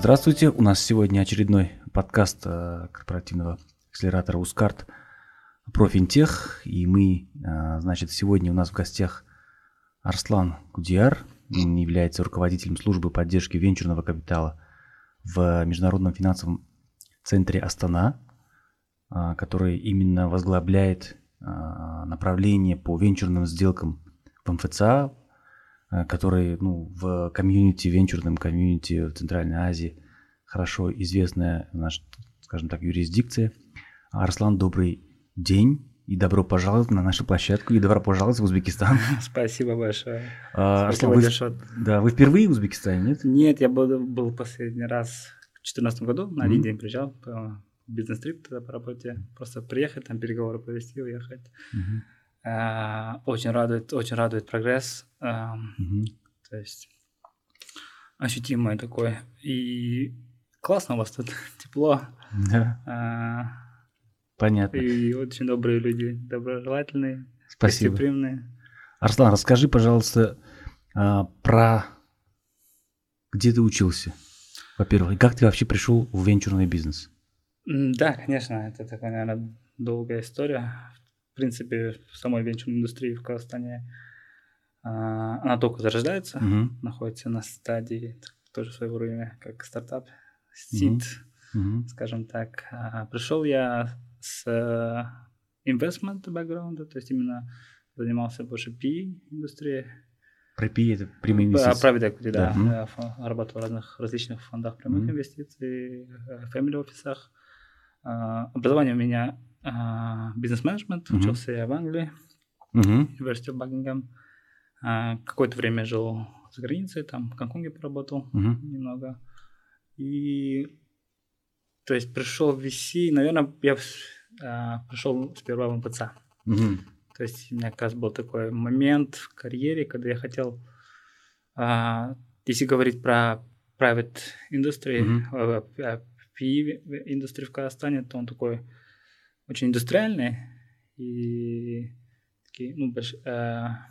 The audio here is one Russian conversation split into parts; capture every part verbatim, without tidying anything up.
Здравствуйте, у нас сегодня очередной подкаст корпоративного акселератора Ускарт про финтех, и мы, значит, сегодня у нас в гостях Арслан Кудияр, он является руководителем службы поддержки венчурного капитала в Международном финансовом центре Астана, который именно возглавляет направление по венчурным сделкам в эм эф цэ а, который, ну, в комьюнити, венчурном комьюнити в Центральной Азии хорошо известная наша, скажем так, юрисдикция. Арслан, добрый день и добро пожаловать на нашу площадку и добро пожаловать в Узбекистан. Спасибо большое. А, Арслан, вы, да, вы впервые в Узбекистане, нет? Нет, я был, был последний раз в две тысячи четырнадцатом году, на mm-hmm. один день приезжал, по бизнес-трип тогда по работе, просто приехать, там переговоры провести, уехать. Mm-hmm. А, очень радует, очень радует прогресс, а, mm-hmm. то есть ощутимый такой, и классно у вас тут, тепло. Да. А, Понятно. И очень добрые люди, доброжелательные, Спасибо. гостеприимные. Арслан, расскажи, пожалуйста, про где ты учился, во-первых, и как ты вообще пришел в венчурный бизнес? Да, конечно, это такая, наверное, долгая история. В принципе, в самой венчурной индустрии в Казахстане она только зарождается, uh-huh. находится на стадии тоже своего времени, как стартап, сид, uh-huh. скажем так. Пришел я с investment бэкграунда, то есть именно занимался больше пи и-индустрией. Про пи и это прямые инвестиции? Private equity, да. да. Mm-hmm. Работал в разных различных фондах прямых mm-hmm. инвестиций, family офисах. Образование у меня бизнес-менеджмент, mm-hmm. учился я в Англии, mm-hmm. University of Buckingham. Какое-то время жил за границей, там в Гонконге поработал mm-hmm. немного. И то есть пришел в ви си, наверное, я а, пришел сперва в эм эф цэ а. Mm-hmm. То есть у меня как раз был такой момент в карьере, когда я хотел, а, если говорить про private industry, mm-hmm. пи и-индустрию в Казахстане, то он такой очень индустриальный и такие, ну, больш, а,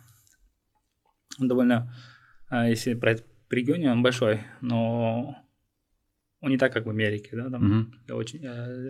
он довольно, а, если брать в регионе, он большой, но он не так, как в Америке, да, там mm-hmm. очень, э,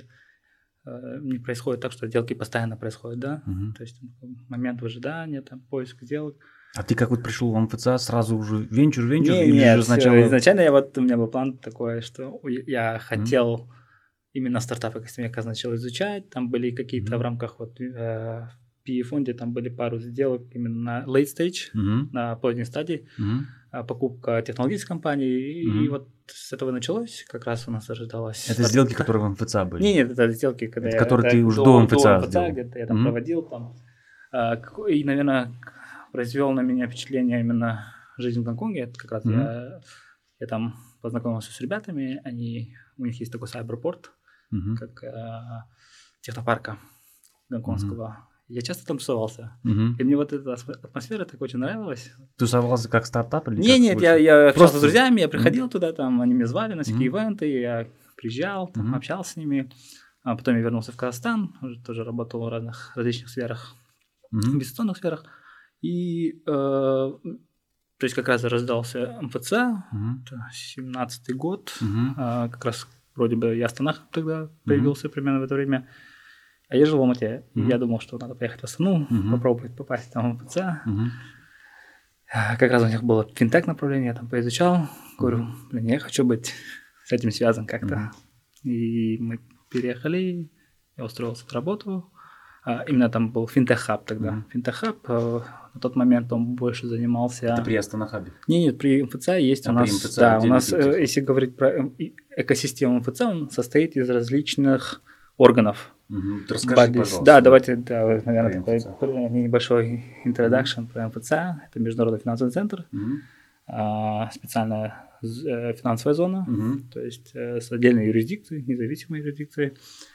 э, не происходит так, что сделки постоянно происходят, да, mm-hmm. то есть момент ожидания, там, поиск сделок. А ты как вот пришел в эм эф цэ а, сразу уже венчур, венчур? Не, или нет, же сначала... изначально я вот, у меня был план такой, что я хотел mm-hmm. именно стартапы, как я начал изучать, там были какие-то mm-hmm. в рамках вот э, пи и-фонде, там были пару сделок именно на late stage, mm-hmm. на поздней стадии, mm-hmm. покупка технологической компании, mm-hmm. и вот с этого началось, как раз у нас ожидалось. Это сделки, которые в эм эф цэ а были? Нет, нет, это сделки, когда это я... которые это, ты уже до эм эф цэ а сделал. Где-то я там mm-hmm. проводил, там, и, наверное, произвел на меня впечатление именно жизнь в Гонконге. Это как раз mm-hmm. я, я там познакомился с ребятами, они, у них есть такой сайберпорт, mm-hmm. как а, технопарка гонконгского. Mm-hmm. Я часто там тусовался. Uh-huh. И мне вот эта атмосфера так очень нравилась. Тусовался как стартап или не, как? Нет, я, я общался Просто... с друзьями, я приходил uh-huh. туда, там они меня звали на всякие uh-huh. ивенты, я приезжал, там, uh-huh. общался с ними. А потом я вернулся в Казахстан, уже тоже работал в разных различных сферах, uh-huh. инвестиционных сферах. И э, то есть как раз раздался эм эф цэ а, uh-huh. семнадцатый год, uh-huh. э, как раз вроде бы я в Астанах тогда появился uh-huh. примерно в это время. А я жил в Алмате, mm-hmm. и я думал, что надо поехать в Астану, mm-hmm. попробовать попасть там в эм эф цэ а. Mm-hmm. Как раз у них было финтех направление, я там поизучал. Говорю, блин, я хочу быть с этим связан как-то. Mm-hmm. И мы переехали, я устроился в работу. А, именно там был финтех-хаб тогда. Mm-hmm. Финтех-хаб, а, на тот момент он больше занимался... Это при Астана-хабе? Нет, нет, при эм эф цэ а есть а у нас... При эм эф цэ а да, у нас, финтех. Если говорить про экосистему эм эф цэ а, он состоит из различных органов. Угу. Расскажи, Бадис. пожалуйста. Да, давайте, да, наверное, такой небольшой introduction mm-hmm. про эм эф цэ а. Это Международный финансовый центр, mm-hmm. а, специальная э, финансовая зона, mm-hmm. то есть э, с отдельной юрисдикцией, независимой юрисдикцией.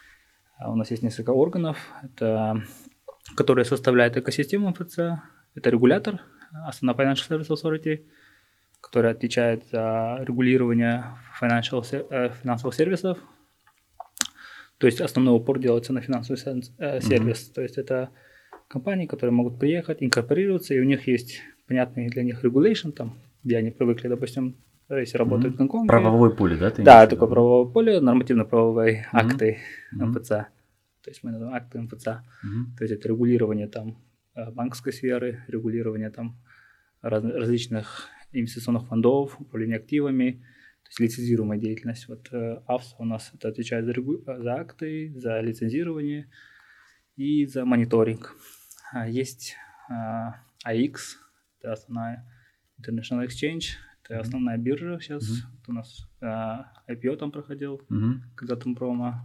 А у нас есть несколько органов, это, которые составляют экосистему эм эф цэ а. Это регулятор, Астана Financial Services Authority, который отвечает за регулирование financial, э, финансовых сервисов. То есть основной упор делается на финансовый э, сервис. Mm-hmm. То есть это компании, которые могут приехать, инкорпорироваться, и у них есть понятный для них regulation, там, где они привыкли, допустим, если работают mm-hmm. в Гонконге. Правовое поле, да? Ты да, такое правовое поле, нормативно-правовые mm-hmm. акты mm-hmm. эм эф цэ. То есть мы называем акты эм эф цэ. Mm-hmm. То есть это регулирование там банковской сферы, регулирование там раз, различных инвестиционных фондов, управление активами, то есть лицензируемая деятельность. Вот АФС у нас это отвечает за, регу... за акты, за лицензирование и за мониторинг. Есть ай экс, это основная International Exchange, это основная биржа сейчас. Mm-hmm. Вот у нас ай пи о там проходил, mm-hmm. Казатомпрома.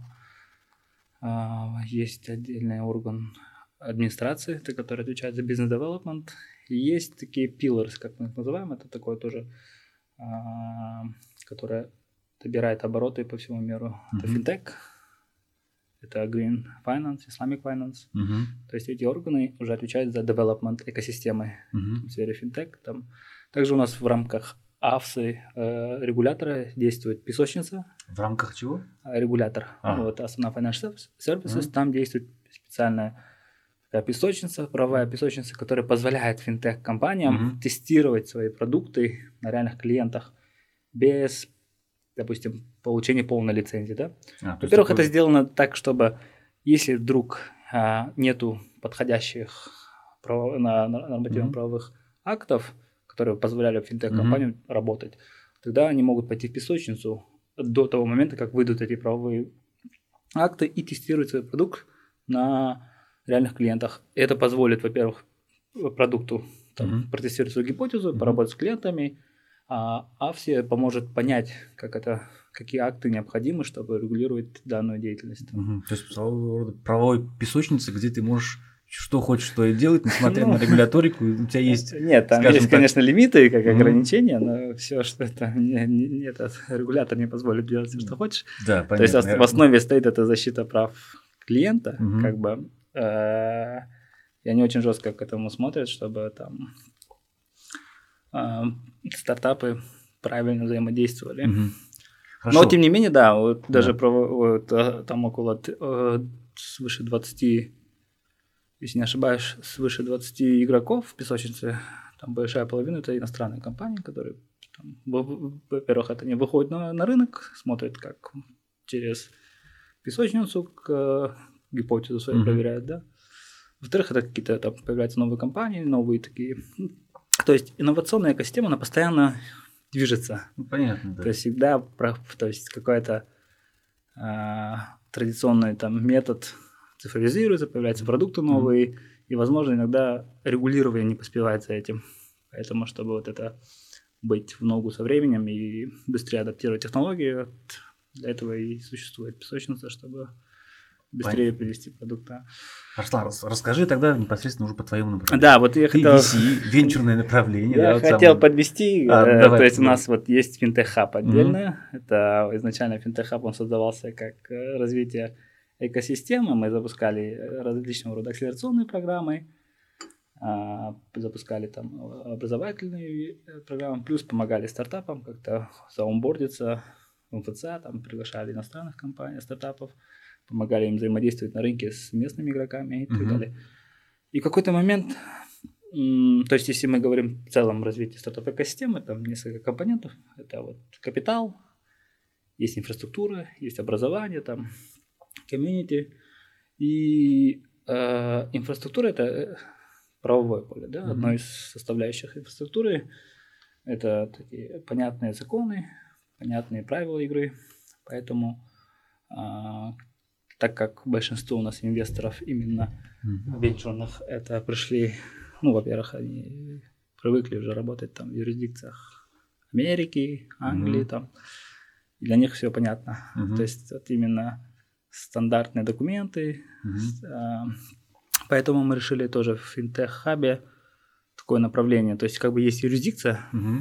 Есть отдельный орган администрации, это который отвечает за бизнес-девелопмент. И есть такие pillars, как мы их называем, это такое тоже, а, которое добирает обороты по всему миру. Mm-hmm. Это финтех, это green finance, Islamic finance. Mm-hmm. То есть эти органы уже отвечают за development экосистемы mm-hmm. в сфере финтех. Там. Также у нас в рамках АФСы э, регулятора действует песочница. В рамках чего? Регулятор. А. Вот, Asana Financial Services, mm-hmm. там действует специальная песочница, правовая песочница, которая позволяет финтех-компаниям mm-hmm. тестировать свои продукты на реальных клиентах без, допустим, получения полной лицензии. Да? А, Во-первых, такой... это сделано так, чтобы если вдруг а, нету подходящих прав... на, на нормативно-правовых mm-hmm. актов, которые позволяли финтех-компаниям mm-hmm. работать, тогда они могут пойти в песочницу до того момента, как выйдут эти правовые акты и тестировать свой продукт на реальных клиентах. Это позволит, во-первых, продукту там, mm-hmm. протестировать свою гипотезу, mm-hmm. поработать с клиентами, а АФСе поможет понять, как это, какие акты необходимы, чтобы регулировать данную деятельность. Mm-hmm. То есть правовой песочницы, где ты можешь что хочешь, что и делать, несмотря на регуляторику, у тебя есть... Нет, там есть, конечно, лимиты, как ограничения, но все, что это... Этот регулятор не позволит делать все, что хочешь. Да, понятно. То есть в основе стоит эта защита прав клиента, как бы... И они очень жестко к этому смотрят, чтобы там стартапы правильно взаимодействовали. Но, тем не менее, да, вот даже вот, там около свыше двадцати, если не ошибаюсь, свыше двадцати игроков в песочнице, там большая половина это иностранные компании, которые, там, во-первых, это не выходят на, на рынок, смотрят как через песочницу к гипотезу свою mm-hmm. проверяют, да. Во-вторых, это какие-то там появляются новые компании, новые такие. То есть инновационная экосистема, она постоянно движется. Ну, понятно, да. То есть всегда, то есть какой-то а, традиционный там метод цифровизируется, появляются продукты новые, mm-hmm. и, возможно, иногда регулирование не поспевает за этим. Поэтому, чтобы вот это быть в ногу со временем и быстрее адаптировать технологии, вот для этого и существует песочница, чтобы быстрее Понятно. Привести продукт. Да. Арслан, расскажи тогда непосредственно уже по твоему направлению. Да, вот я хотел... ви си, венчурное направление. Я да, хотел вот подвести, а, э, давай, то есть давай. У нас вот есть финтех-хаб отдельно. Mm-hmm. Это изначально финтех-хаб, он создавался как развитие экосистемы. Мы запускали различного рода акселерационные программы, запускали там образовательные программы, плюс помогали стартапам как-то заонбордиться в эм эф цэ, там приглашали иностранных компаний, стартапов, помогали им взаимодействовать на рынке с местными игроками и так uh-huh. далее. И в какой-то момент, м- то есть если мы говорим в целом о развитии стартап-экосистемы, там несколько компонентов, это вот капитал, есть инфраструктура, есть образование, там комьюнити, и э, инфраструктура это правовое поле, да, uh-huh. одно из составляющих инфраструктуры это такие понятные законы, понятные правила игры, поэтому э, так как большинство у нас инвесторов именно mm-hmm. венчурных, это пришли, ну, во-первых, они привыкли уже работать там в юрисдикциях Америки, Англии, mm-hmm. там, и для них все понятно. Mm-hmm. То есть вот именно стандартные документы. Mm-hmm. Э, поэтому мы решили тоже в финтех-хабе такое направление. То есть как бы есть юрисдикция, mm-hmm.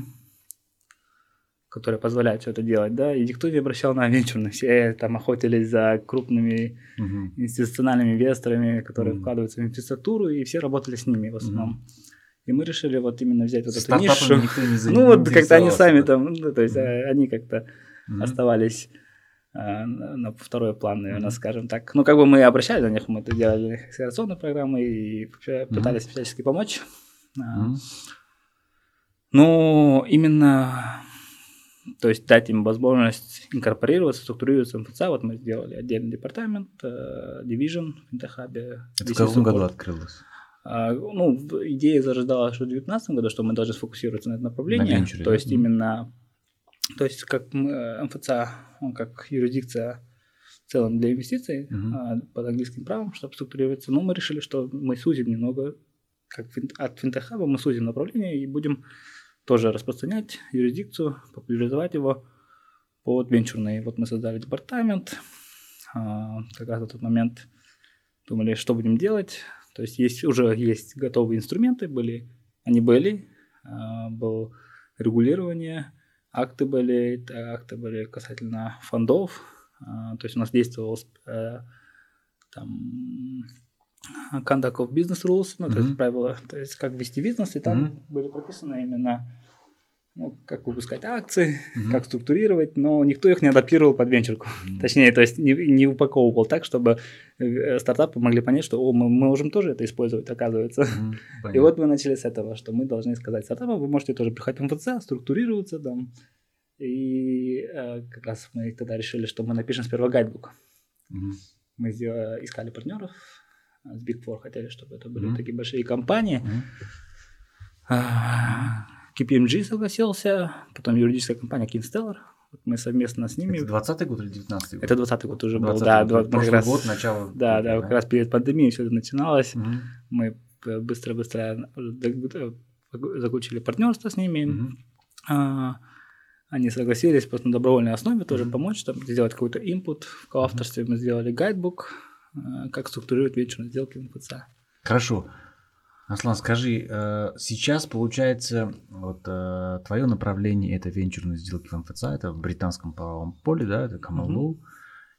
которая позволяет все это делать, да, и никто не обращал на венчурных, все там охотились за крупными uh-huh. институциональными инвесторами, которые uh-huh. вкладываются в инфраструктуру, и все работали с ними в основном. Uh-huh. И мы решили вот именно взять вот эту нишу. Ну вот как-то они сами там, ну, то есть uh-huh. они как-то uh-huh. оставались а, на второй план, наверное, uh-huh. скажем так. Ну как бы мы обращались на них, мы это делали акселерационные программы и пытались uh-huh. всячески помочь. Uh-huh. Ну именно то есть дать им возможность инкорпорироваться, структурироваться в эм эф си эй. Вот мы сделали отдельный департамент, division в Финтехабе. Это в каком году открылось? А, ну, идея зарождалась в две тысячи девятнадцатом году, что мы должны сфокусироваться на этом направлении. На венчуре, то да? есть именно, то есть как мы, эм эф си эй, он как юрисдикция в целом для инвестиций uh-huh. а, под английским правом, чтобы структурироваться. Но мы решили, что мы сузим немного, как фин, от финтехаба мы сузим направление и будем тоже распространять юрисдикцию, популяризовать его под венчурный. Вот мы создали департамент, а, как раз в тот момент думали, что будем делать. То есть, есть уже есть готовые инструменты, были, они были, а, было регулирование, акты были, акты были касательно фондов, а, то есть у нас действовал а, там conduct of business rules, ну, mm-hmm. то есть правила, то есть как вести бизнес, и там mm-hmm. были прописаны именно, ну, как выпускать акции, mm-hmm. как структурировать, но никто их не адаптировал под венчурку. Mm-hmm. Точнее, то есть не, не упаковывал так, чтобы стартапы могли понять, что о, мы, мы можем тоже это использовать, оказывается. Mm-hmm. И вот мы начали с этого, что мы должны сказать стартапам, вы можете тоже приходить в эм эф си эй, структурироваться там. И э, как раз мы тогда решили, что мы напишем сперва гайдбук. Mm-hmm. Мы сделали, искали партнеров с Big Four, хотели, чтобы это были mm-hmm. такие большие компании. Mm-hmm. кей пи эм джи согласился, потом юридическая компания Kinstellar. Вот мы совместно с ними. Это двадцатый год или девятнадцатый год? Это двадцатый год уже был, да. Год. Прошлый раз, год, начало. Да, года, да, да, как раз перед пандемией все это начиналось. Угу. Мы быстро-быстро заключили партнерство с ними. Угу. А, они согласились просто на добровольной основе тоже угу. помочь, там, сделать какой-то инпут. В коавторстве угу. мы сделали гайдбук, как структурировать венчурные сделки в эм эф си эй. Хорошо. Аслан, скажи, сейчас получается, вот твое направление это венчурные сделки в эм эф си эй, это в британском правовом поле, да, это common law, uh-huh.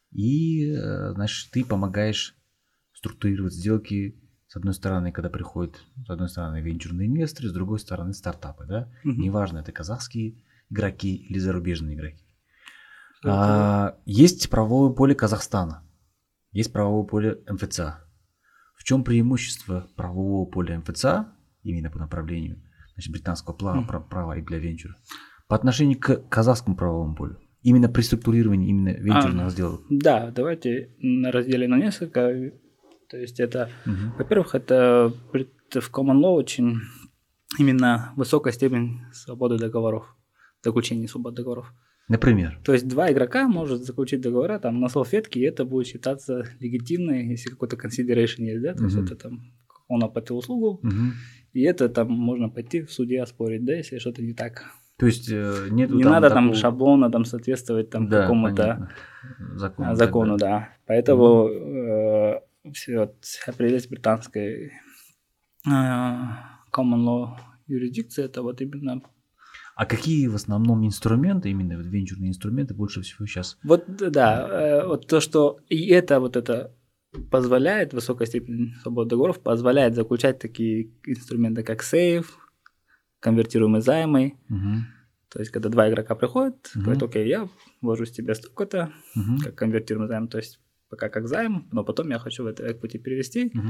и, значит, ты помогаешь структурировать сделки, с одной стороны, когда приходят, с одной стороны, венчурные инвесторы, с другой стороны, стартапы, да, uh-huh. неважно, это казахские игроки или зарубежные игроки. Uh-huh. А, есть правовое поле Казахстана, есть правовое поле эм эф си эй. В чем преимущество правового поля эм эф си эй, именно по направлению, значит, британского права, mm. права и для венчура, по отношению к казахскому правовому полю? Именно при структурировании именно венчурных а, сделок. Да, давайте разделим на несколько. То есть это, mm-hmm. во-первых, это в common law очень именно высокая степень свободы договоров, заключения свободы договоров. Например? То есть два игрока может заключить договора там на салфетке, и это будет считаться легитимно, если какой-то consideration есть, да, то uh-huh. есть это там он оплатил услугу, uh-huh. и это там можно пойти в суде оспорить, да, если что-то не так. То есть э, нету не там надо такого... там шаблона там соответствовать там да, какому-то закону, закону, да. Поэтому uh-huh. э, все вот, определять британской э, common law юрисдикции, это вот именно. А какие в основном инструменты, именно вот венчурные инструменты, больше всего сейчас? Вот да, э, вот то, что и это вот это позволяет, высокая степень свободы договоров, позволяет заключать такие инструменты, как сейф, конвертируемые займы. Угу. То есть, когда два игрока приходят, угу. говорят, окей, я вложу в тебя столько-то, угу. как конвертируемый займ, то есть пока как займ, но потом я хочу в это equity перевести. Угу.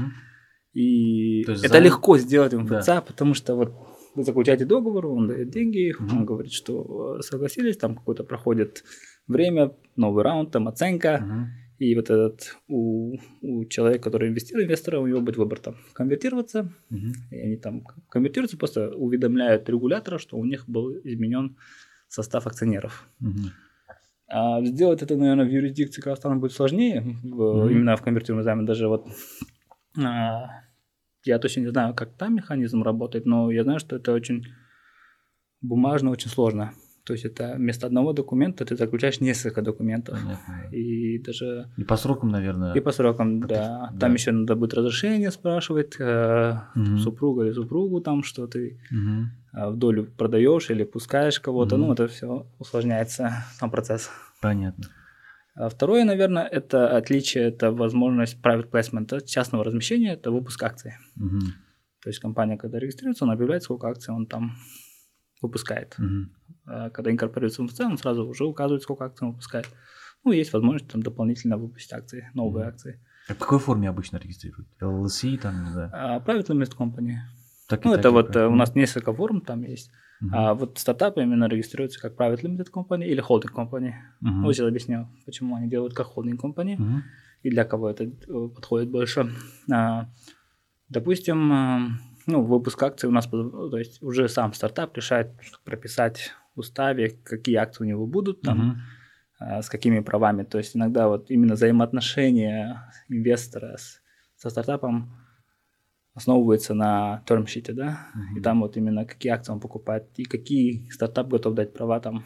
И это займ... легко сделать в эм эф си эй, да. потому что вот вы заключаете договор, он дает деньги, mm-hmm. он говорит, что согласились, там какое-то проходит время, новый раунд, там оценка, mm-hmm. и вот этот у, у человека, который инвестирует, инвестора, у него будет выбор там конвертироваться, mm-hmm. и они там конвертируются, просто уведомляют регулятора, что у них был изменен состав акционеров. Mm-hmm. А сделать это, наверное, в юрисдикции Казахстана будет сложнее, mm-hmm. именно в конвертируемом займе, даже вот... А, я точно не знаю, как там механизм работает, но я знаю, что это очень бумажно, очень сложно. То есть это вместо одного документа ты заключаешь несколько документов. Понятно. И даже... И по срокам, наверное. И по срокам, да. да. Там еще надо будет разрешение спрашивать э, угу. супруга или супругу, там, что ты угу. э, в долю продаешь или пускаешь кого-то. Угу. Ну, это все усложняется, сам процесс. Понятно. А второе, наверное, это отличие, это возможность private placement, частного размещения, это выпуск акций. Угу. То есть компания, когда регистрируется, он объявляет, сколько акций он там выпускает. Угу. А когда инкорпорируется в эм эф си эй, он сразу уже указывает, сколько акций он выпускает. Ну, есть возможность там дополнительно выпустить акции, новые угу. акции. А в какой форме обычно регистрируют? эл эл си там, не знаю? А, private limited company. Так ну, и это так вот и у нас несколько форм там есть. Uh-huh. А вот стартапы именно регистрируются как private limited company или holding company. Uh-huh. Вот сейчас объясню, почему они делают как holding company uh-huh. и для кого это подходит больше. А, допустим, ну, выпуск акций у нас, то есть уже сам стартап решает прописать в уставе, какие акции у него будут, там, uh-huh. а, с какими правами. То есть иногда вот именно взаимоотношения инвестора с, со стартапом основывается на термшите, да, uh-huh. и там вот именно какие акции он покупает и какие стартап готов дать права там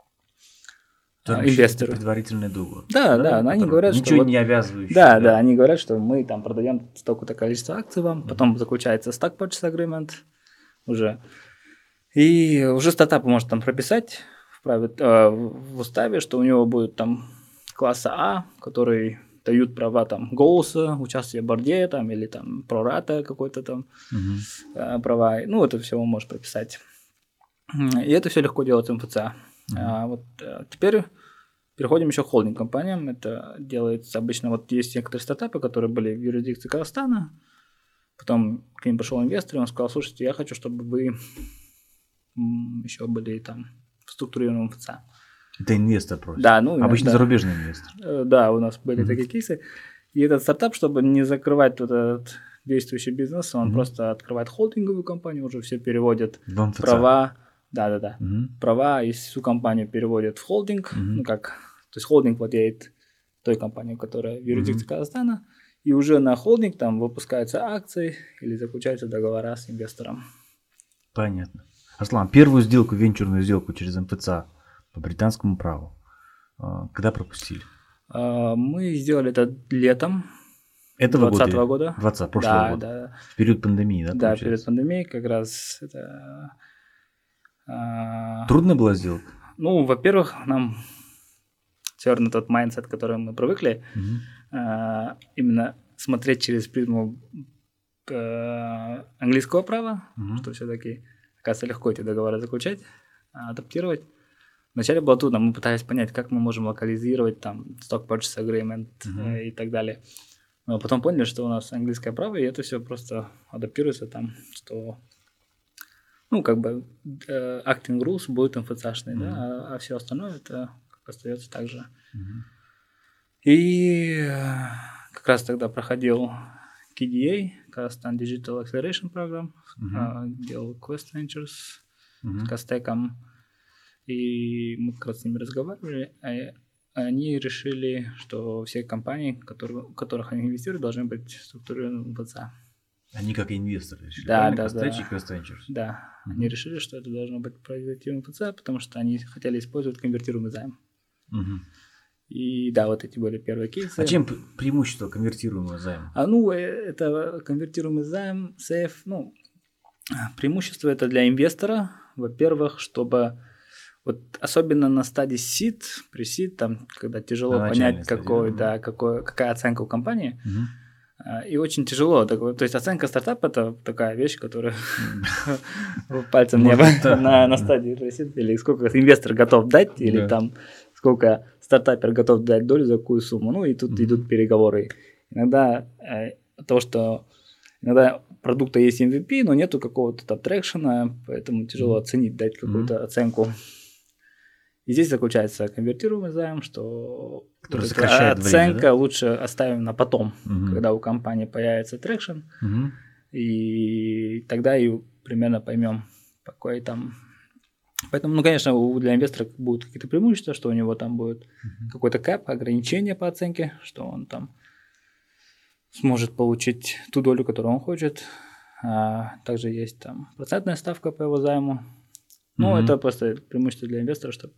инвестору. Предварительный договор. Да, да, да, они говорят, ничего что ничего не вот, обязывающий. Да, да, да, они говорят, что мы там продаем столько-то количество акций вам, uh-huh. потом заключается stock purchase agreement уже, и уже стартап может там прописать в, private, э, в уставе, что у него будет там класса А, который дают права там голоса, участия в борде там, или там прората какой-то там uh-huh. э, права. Ну, это все он может прописать. И это все легко делать в эм эф цэ. Uh-huh. А, вот, а теперь переходим еще к холдинг-компаниям. Это делается обычно, вот есть некоторые стартапы, которые были в юрисдикции Казахстана. Потом к ним пришел инвестор, и он сказал: слушайте, я хочу, чтобы вы еще были там в структурированном эм эф цэ. Это инвестор просит. Да, ну, обычно да. зарубежный инвестор. Да, у нас были mm-hmm. такие кейсы. И этот стартап, чтобы не закрывать вот этот действующий бизнес, он mm-hmm. просто открывает холдинговую компанию, уже все переводят в эм эф цэ. Права, да, да, да, mm-hmm. права и всю компанию переводят в холдинг, mm-hmm. ну как, то есть холдинг владеет той компанией, которая в юрисдикции mm-hmm. Казахстана, и уже на холдинг там выпускаются акции или заключаются договора с инвестором. Понятно. Арслан, первую сделку, венчурную сделку через эм эф цэ по британскому праву когда пропустили? Мы сделали это летом этого двадцатого года. двадцатого, прошлого да, года. Да. В период пандемии, да? Да, получается? Перед пандемией как раз это... Трудно было сделать? Ну, во-первых, нам все равно тот майндсет, к которому мы привыкли, угу. именно смотреть через призму английского права, угу. что все-таки, оказывается, легко эти договоры заключать, адаптировать. Вначале было трудно, мы пытались понять, как мы можем локализировать там stock purchase agreement uh-huh. и так далее. Но потом поняли, что у нас английское право, и это все просто адаптируется там, что, ну, как бы э, acting rules будут эм эф цэ-шные, uh-huh. да, а, а все остальное это остается так же. Uh-huh. И э, как раз тогда проходил кей ди эй, Kazakhstan Digital Acceleration Program, uh-huh. э, делал Quest Ventures uh-huh. с Кастеком. И мы как раз с ними разговаривали, и они решили, что все компании, которые, в которых они инвестируют, должны быть структурированы в эм эф цэ. Они как инвесторы решили, да, да, да. Да, да. Uh-huh. Они решили, что это должно быть производить в эм эф цэ, потому что они хотели использовать конвертируемый займ. Uh-huh. И да, вот эти были первые кейсы. А чем преимущество конвертируемого займа? А, ну, это конвертируемый займ, сейф, ну, преимущество это для инвестора, во-первых, чтобы... Вот особенно на стадии сид, pre-seed, там, когда тяжело на понять, какой, стадии, да, какой, какая оценка у компании, угу. и очень тяжело. То есть оценка стартапа – это такая вещь, которая пальцем неба на стадии pre-seed, или сколько инвестор готов дать, или там сколько стартапер готов дать долю за какую сумму. Ну и тут идут переговоры. Иногда то, что иногда у продукта есть эм ви пи, но нету какого-то там трекшена, поэтому тяжело оценить, дать какую-то оценку. И здесь заключается конвертируемый займ, что оценка время, да? Лучше оставим на потом, угу. когда у компании появится трекшн, угу. и тогда и примерно поймем, какой там... Поэтому, ну, конечно, для инвестора будут какие-то преимущества, что у него там будет угу. какой-то кэп, ограничение по оценке, что он там сможет получить ту долю, которую он хочет. А также есть там процентная ставка по его займу. Ну, угу. это просто преимущество для инвестора, чтобы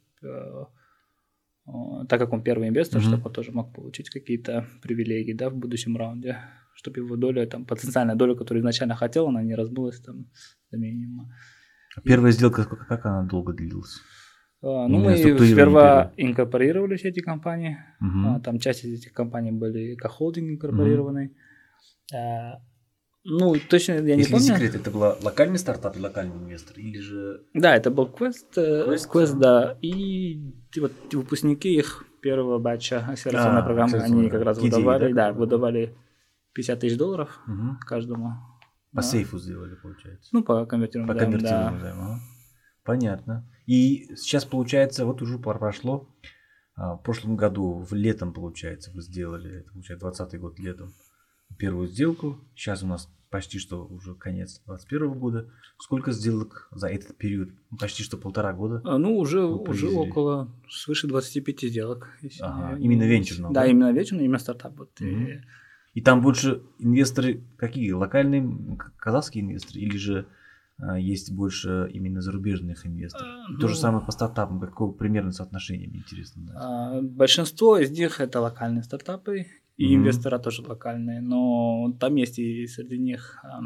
так как он первый инвестор, mm-hmm. чтобы он тоже мог получить какие-то привилегии, да, в будущем раунде, чтобы его доля, там, потенциальная доля, которую изначально хотел, она не разбылась там до минимума. А первая И... сделка, как она долго длилась? А, ну, мы сперва инкорпорировали все эти компании, mm-hmm. а, там часть из этих компаний были как холдинг инкорпорированы. Mm-hmm. А, ну, точно я Если не помню. Если не секрет, это был локальный стартап, локальный инвестор, или же... Да, это был Quest, Quest, Quest да, и вот выпускники их первого батча акселерационной а, программы, они как раз выдавали, да, да, выдавали пятьдесят тысяч долларов угу. каждому. По да. сейфу сделали, получается? Ну, по конвертируемому займу. По конвертируемому займу, ага. Понятно. И сейчас, получается, вот уже прошло, а, в прошлом году, в летом, получается, вы сделали, это, получается, двадцатый год летом, первую сделку. Сейчас у нас почти что уже конец двадцать первого года. Сколько сделок за этот период? Почти что полтора года. А, ну, уже, уже около свыше двадцати пяти сделок. Ага, именно венчурного. Да, да? именно венчурный, именно стартап. Вот. Угу. И... и там больше инвесторы какие? Локальные казахские инвесторы или же а, есть больше именно зарубежных инвесторов? А, ну... То же самое по стартапам. Какое примерно соотношение, мне интересно знать. А, большинство из них это локальные стартапы. И mm-hmm. инвесторы тоже локальные, но там есть и среди них а,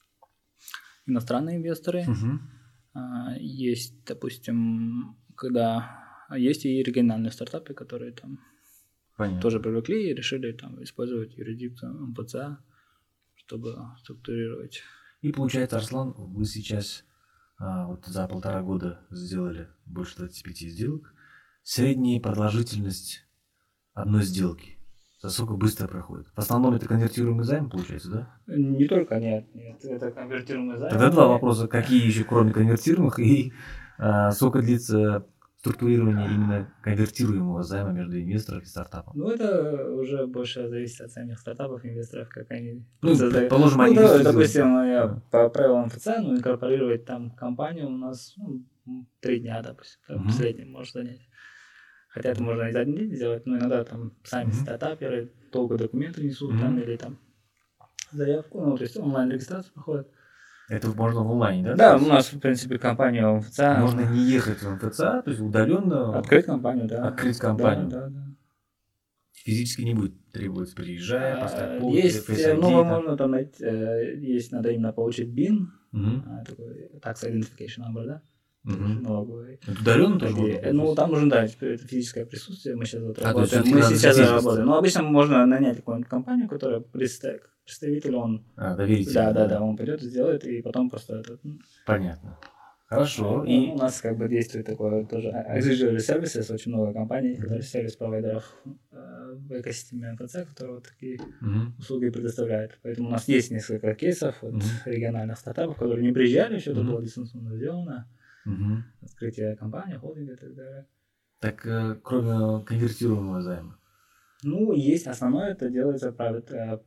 иностранные инвесторы. Mm-hmm. А, есть, допустим, когда есть и региональные стартапы, которые там Понятно. Тоже привлекли и решили там использовать юрисдикцию эм пэ цэ а, чтобы структурировать. И получается, Арслан, вы сейчас а, вот за полтора года сделали больше двадцати пяти сделок. Средняя продолжительность одной сделки. Насколько быстро проходит? В основном это конвертируемый займ, получается, да? Не только, нет, нет, это конвертируемый займ. Тогда два вопроса. Какие еще, кроме конвертируемых, и а, сколько длится структурирование именно конвертируемого займа между инвестором и стартапом? Ну, это уже больше зависит от самих стартапов, инвесторов, как они ну, создают. Предположим, они... Ну, да, допустим, я да. по правилам эм пэ цэ а, ну, инкорпорировать там компанию у нас ну, три дня, допустим, там, угу. в среднем может занять. Хотя это можно и за один день сделать, но иногда там сами mm-hmm. стартаперы долго документы несут mm-hmm. там или там заявку, ну то есть онлайн-регистрация проходит. Это можно в онлайне, да? Да, у нас в принципе компания эм пэ цэ а. Можно не ехать в эм пэ цэ а, то есть удаленно. Открыть компанию, да. Открыть компанию. Да, да, да. Физически не будет требоваться приезжая, поставить пункт, есть, ну можно там найти, есть, надо именно получить бин, mm-hmm. такой tax identification number, да. Угу. Налоговый. Это удаленно тоже можно? Ну, там нужно, да, это физическое присутствие. Мы сейчас вот а, работаем. Мы сейчас работаем. Но обычно можно нанять какую-нибудь компанию, которая представитель, он... А, доверительный. Да, да, да, он придет и сделает, и потом просто... Это... Понятно. Хорошо. Ну, и у нас как бы действует такое тоже auxiliary services, очень много компаний, которые сервис-провайдеров в экосистеме эм пэ цэ, которые вот такие uh-huh. услуги предоставляют. Поэтому у нас есть несколько кейсов вот, uh-huh. региональных стартапов, которые не приезжали, еще это uh-huh. было дистанционно сделано. Угу. Открытие компании, холдинга и так далее. Так, э, кроме конвертируемого займа? Ну, есть основное, это делается private,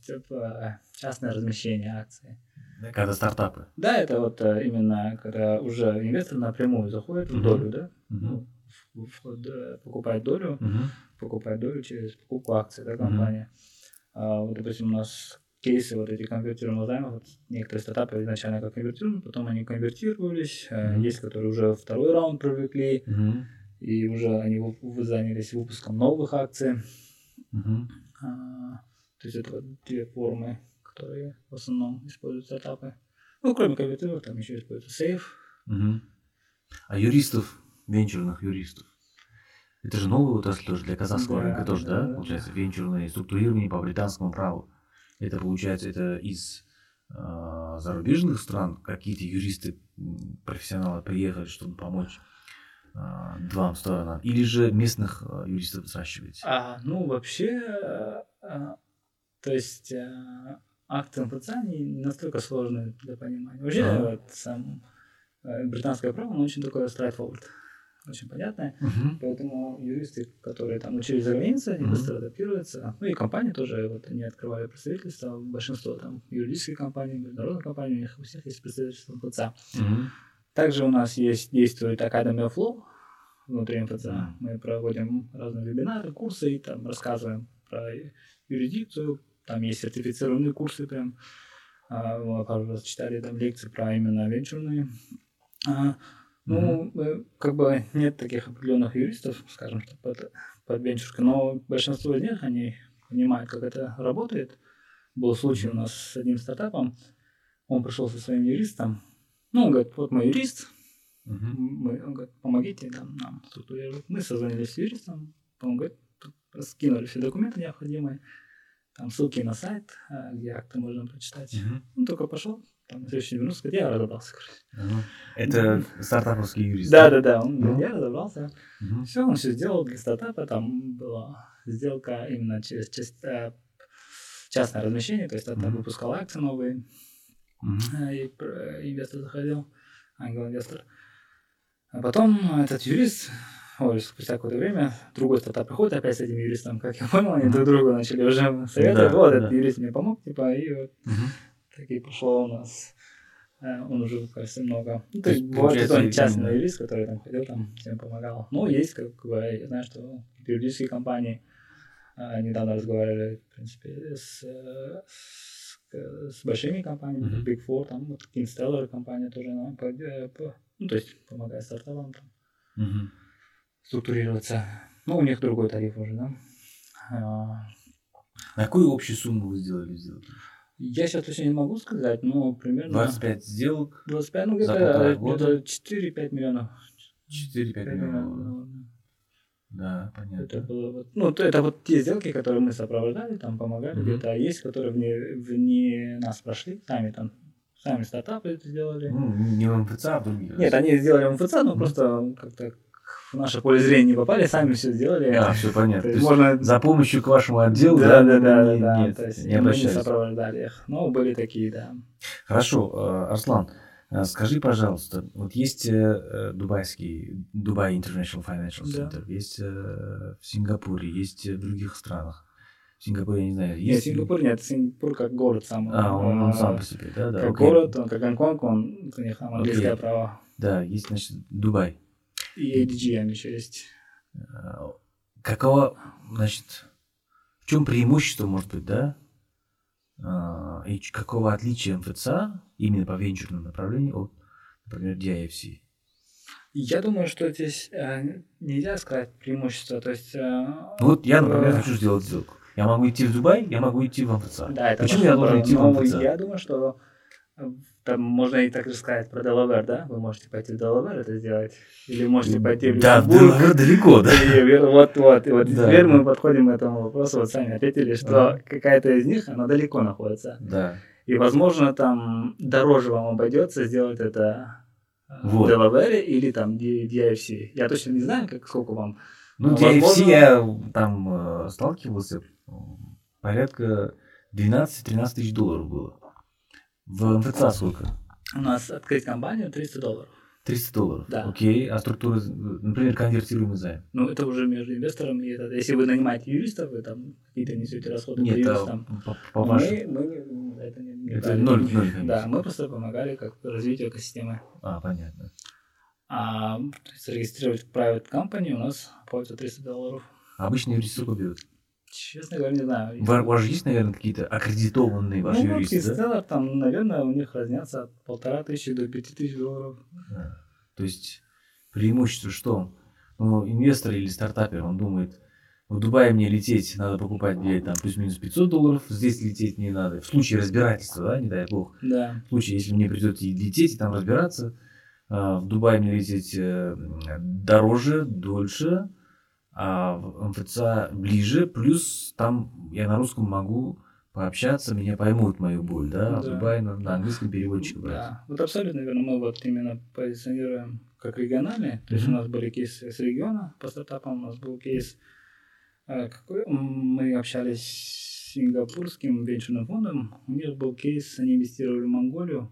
частное размещение акций. Когда стартапы? Да, это вот именно, когда уже инвестор напрямую заходит в долю, да? Угу. Ну, вход, покупает долю, угу. покупает долю через покупку акций, да, компании. Угу. А, вот, допустим, у нас кейсы вот эти конвертируемых займов, вот некоторые стартапы изначально как конвертируемые, потом они конвертировались, mm-hmm. есть, которые уже второй раунд привлекли, mm-hmm. и уже они занялись выпуском новых акций. Mm-hmm. А, то есть это вот две формы, которые в основном используют стартапы. Ну, кроме конвертируемых, там еще используется сейф. Mm-hmm. А юристов, венчурных юристов, это же новый отрасль тоже для казахского да, рынка тоже, да? да? Получается, венчурное структурирование по британскому праву. Это получается, это из э, зарубежных стран какие-то юристы, профессионалы приехали, чтобы помочь э, двум сторонам, или же местных э, юристов сращиваете? А, ну, вообще, э, э, то есть э, акты эм пэ цэ а не настолько сложные для понимания. Вообще, а. вот, сам, э, британское право, оно очень такое straightforward. Очень понятное, uh-huh. поэтому юристы, которые там учились за границей, они uh-huh. быстро адаптируются. Ну и компании тоже, вот они открывали представительство, большинство там юридических компаний, международных компаний, у них у всех есть представительство эм пэ цэ а. Uh-huh. Также у нас есть действует Academy of Law внутри эм пэ цэ а. Uh-huh. Мы проводим разные вебинары, курсы и там рассказываем про юрисдикцию. Там есть сертифицированные курсы прям. Мы пару раз читали там лекции про именно венчурные. Ну, mm-hmm. как бы нет таких определенных юристов, скажем, под, под венчуркой, но большинство из них, они понимают, как это работает. Был случай у нас с одним стартапом, он пришел со своим юристом, ну, он говорит, вот мой юрист, mm-hmm. мы, он говорит, помогите нам, нам структурировать. Мы созвонились с юристом, он говорит, скинули все документы необходимые, там ссылки на сайт, где акты можно прочитать. Mm-hmm. Он только пошел. Там, на следующий день вернулся, я разобрался, короче. Uh-huh. Это стартаповский юрист? Да, да, да, он, uh-huh. я разобрался. Uh-huh. Все, он все сделал для стартапа, там была сделка именно через част, частное размещение, то есть стартап uh-huh. выпускал акции новые, uh-huh. и инвестор заходил, ангел-инвестор. А потом этот юрист, ой, спустя какое-то время, другой стартап приходит опять с этим юристом, как я понял, они друг другу начали уже советовать, да, вот да. Этот юрист мне помог, типа, и вот угу. так и пошло у нас. Он уже, кажется, много. Ну, то есть, бывает, что он частный да. юрист, который там ходил, там всем помогал. Ну, есть, как бы, я знаю, что юридические компании недавно разговаривали, в принципе, с, с, с большими компаниями, mm-hmm. Big Four, там, вот, Kinstellar компания тоже, ну, по, по, ну, то есть, помогает стартапам там mm-hmm. структурироваться. Ну, у них другой тариф уже, да. А какую общую сумму вы сделали сделки? Я сейчас точно не могу сказать, но примерно... двадцать пять сделок? двадцать пять, ну где-то, где-то четыре-пять миллионов. четыре-пять миллионов. Да, понятно. Это было вот, ну, это вот те сделки, которые мы сопровождали, там помогали mm-hmm. где-то, а есть, которые вне, вне нас прошли, сами там, сами стартапы это сделали. Ну, не в эм эф цэ, а в других. Нет, они сделали в эм эф цэ, но mm-hmm. просто как-то в наше поле зрения не попали, сами все сделали. А, все понятно. То есть, можно... за помощью к вашему отделу, да, да, да, да, не, да, нет, то есть не мы не сопровождали их, но были такие, да. Хорошо, Арслан, скажи, пожалуйста, вот есть дубайский, Dubai International Financial Center, да. есть в Сингапуре, есть в других странах. В Сингапуре, я не знаю, есть... Нет, Сингапур нет, Сингапур как город сам. А, он, он сам по себе, да? да как окей. город, он как Гонконг, он, у них там английское право. Да, есть, значит, Дубай. И эй ди джи еще есть. Какого, значит, в чем преимущество, может быть, да? И какого отличия эм эф цэ именно по венчурному направлению от, например, ди ай эф си? Я думаю, что здесь э, нельзя сказать преимущество. То есть, э, вот я, например, э... хочу сделать сделку. Я могу идти в Дубай, я могу идти в эм эф цэ. Да, это почему я должен идти в эм эф цэ? Я думаю, что там можно и так же сказать про Делавэр, да? Вы можете пойти в Делавэр это сделать. Или можете пойти в Да, в Делавэр далеко, да. И, вот, вот, и вот да, теперь да. мы подходим к этому вопросу, вот сами ответили, что да. какая-то из них, она далеко находится. Да. И, возможно, там дороже вам обойдется сделать это вот. в Делавере или там ди ай эф си. Я точно не знаю, как, сколько вам. Ну, ди ай эф си я там э, сталкивался, порядка двенадцать-тринадцать тысяч долларов было. В эм эф цэ сколько? У нас открыть компанию триста долларов. триста долларов? Да. Окей. А структура, например, конвертируемый займ? Ну, это уже между инвестором и это. Если вы нанимаете юристов, вы там какие-то несете расходы Нет, по юристам. По, по вашему... Мы, мы это не, не это ноль, ноль, конечно. Да, мы просто помогали как развитию экосистемы. А, понятно. А зарегистрировать private company у нас платят триста долларов. А обычно юристы сколько берут? Честно говоря, не знаю. У вас же есть, наверное, какие-то аккредитованные ваши ну, юристы, да? Stellar, там, наверное, у них разнятся от полтора тысячи до пяти тысяч долларов. А, то есть преимущество что? Ну, инвестор или стартапер, он думает, в Дубае мне лететь, надо покупать билет там плюс-минус пятьсот долларов, здесь лететь не надо. В случае разбирательства, да, не дай бог. Да. В случае, если мне придется лететь и там разбираться, в Дубае мне лететь дороже, дольше, а в эм эф цэ ближе, плюс там я на русском могу пообщаться, меня поймут мою боль, да, а да. в Дубае на, на английском переводчик брать. Да, вот абсолютно верно, мы вот именно позиционируем как региональные, то есть mm-hmm. у нас были кейсы с региона по стартапам, у нас был кейс, какой, мы общались с сингапурским венчурным фондом, у них был кейс, они инвестировали в Монголию,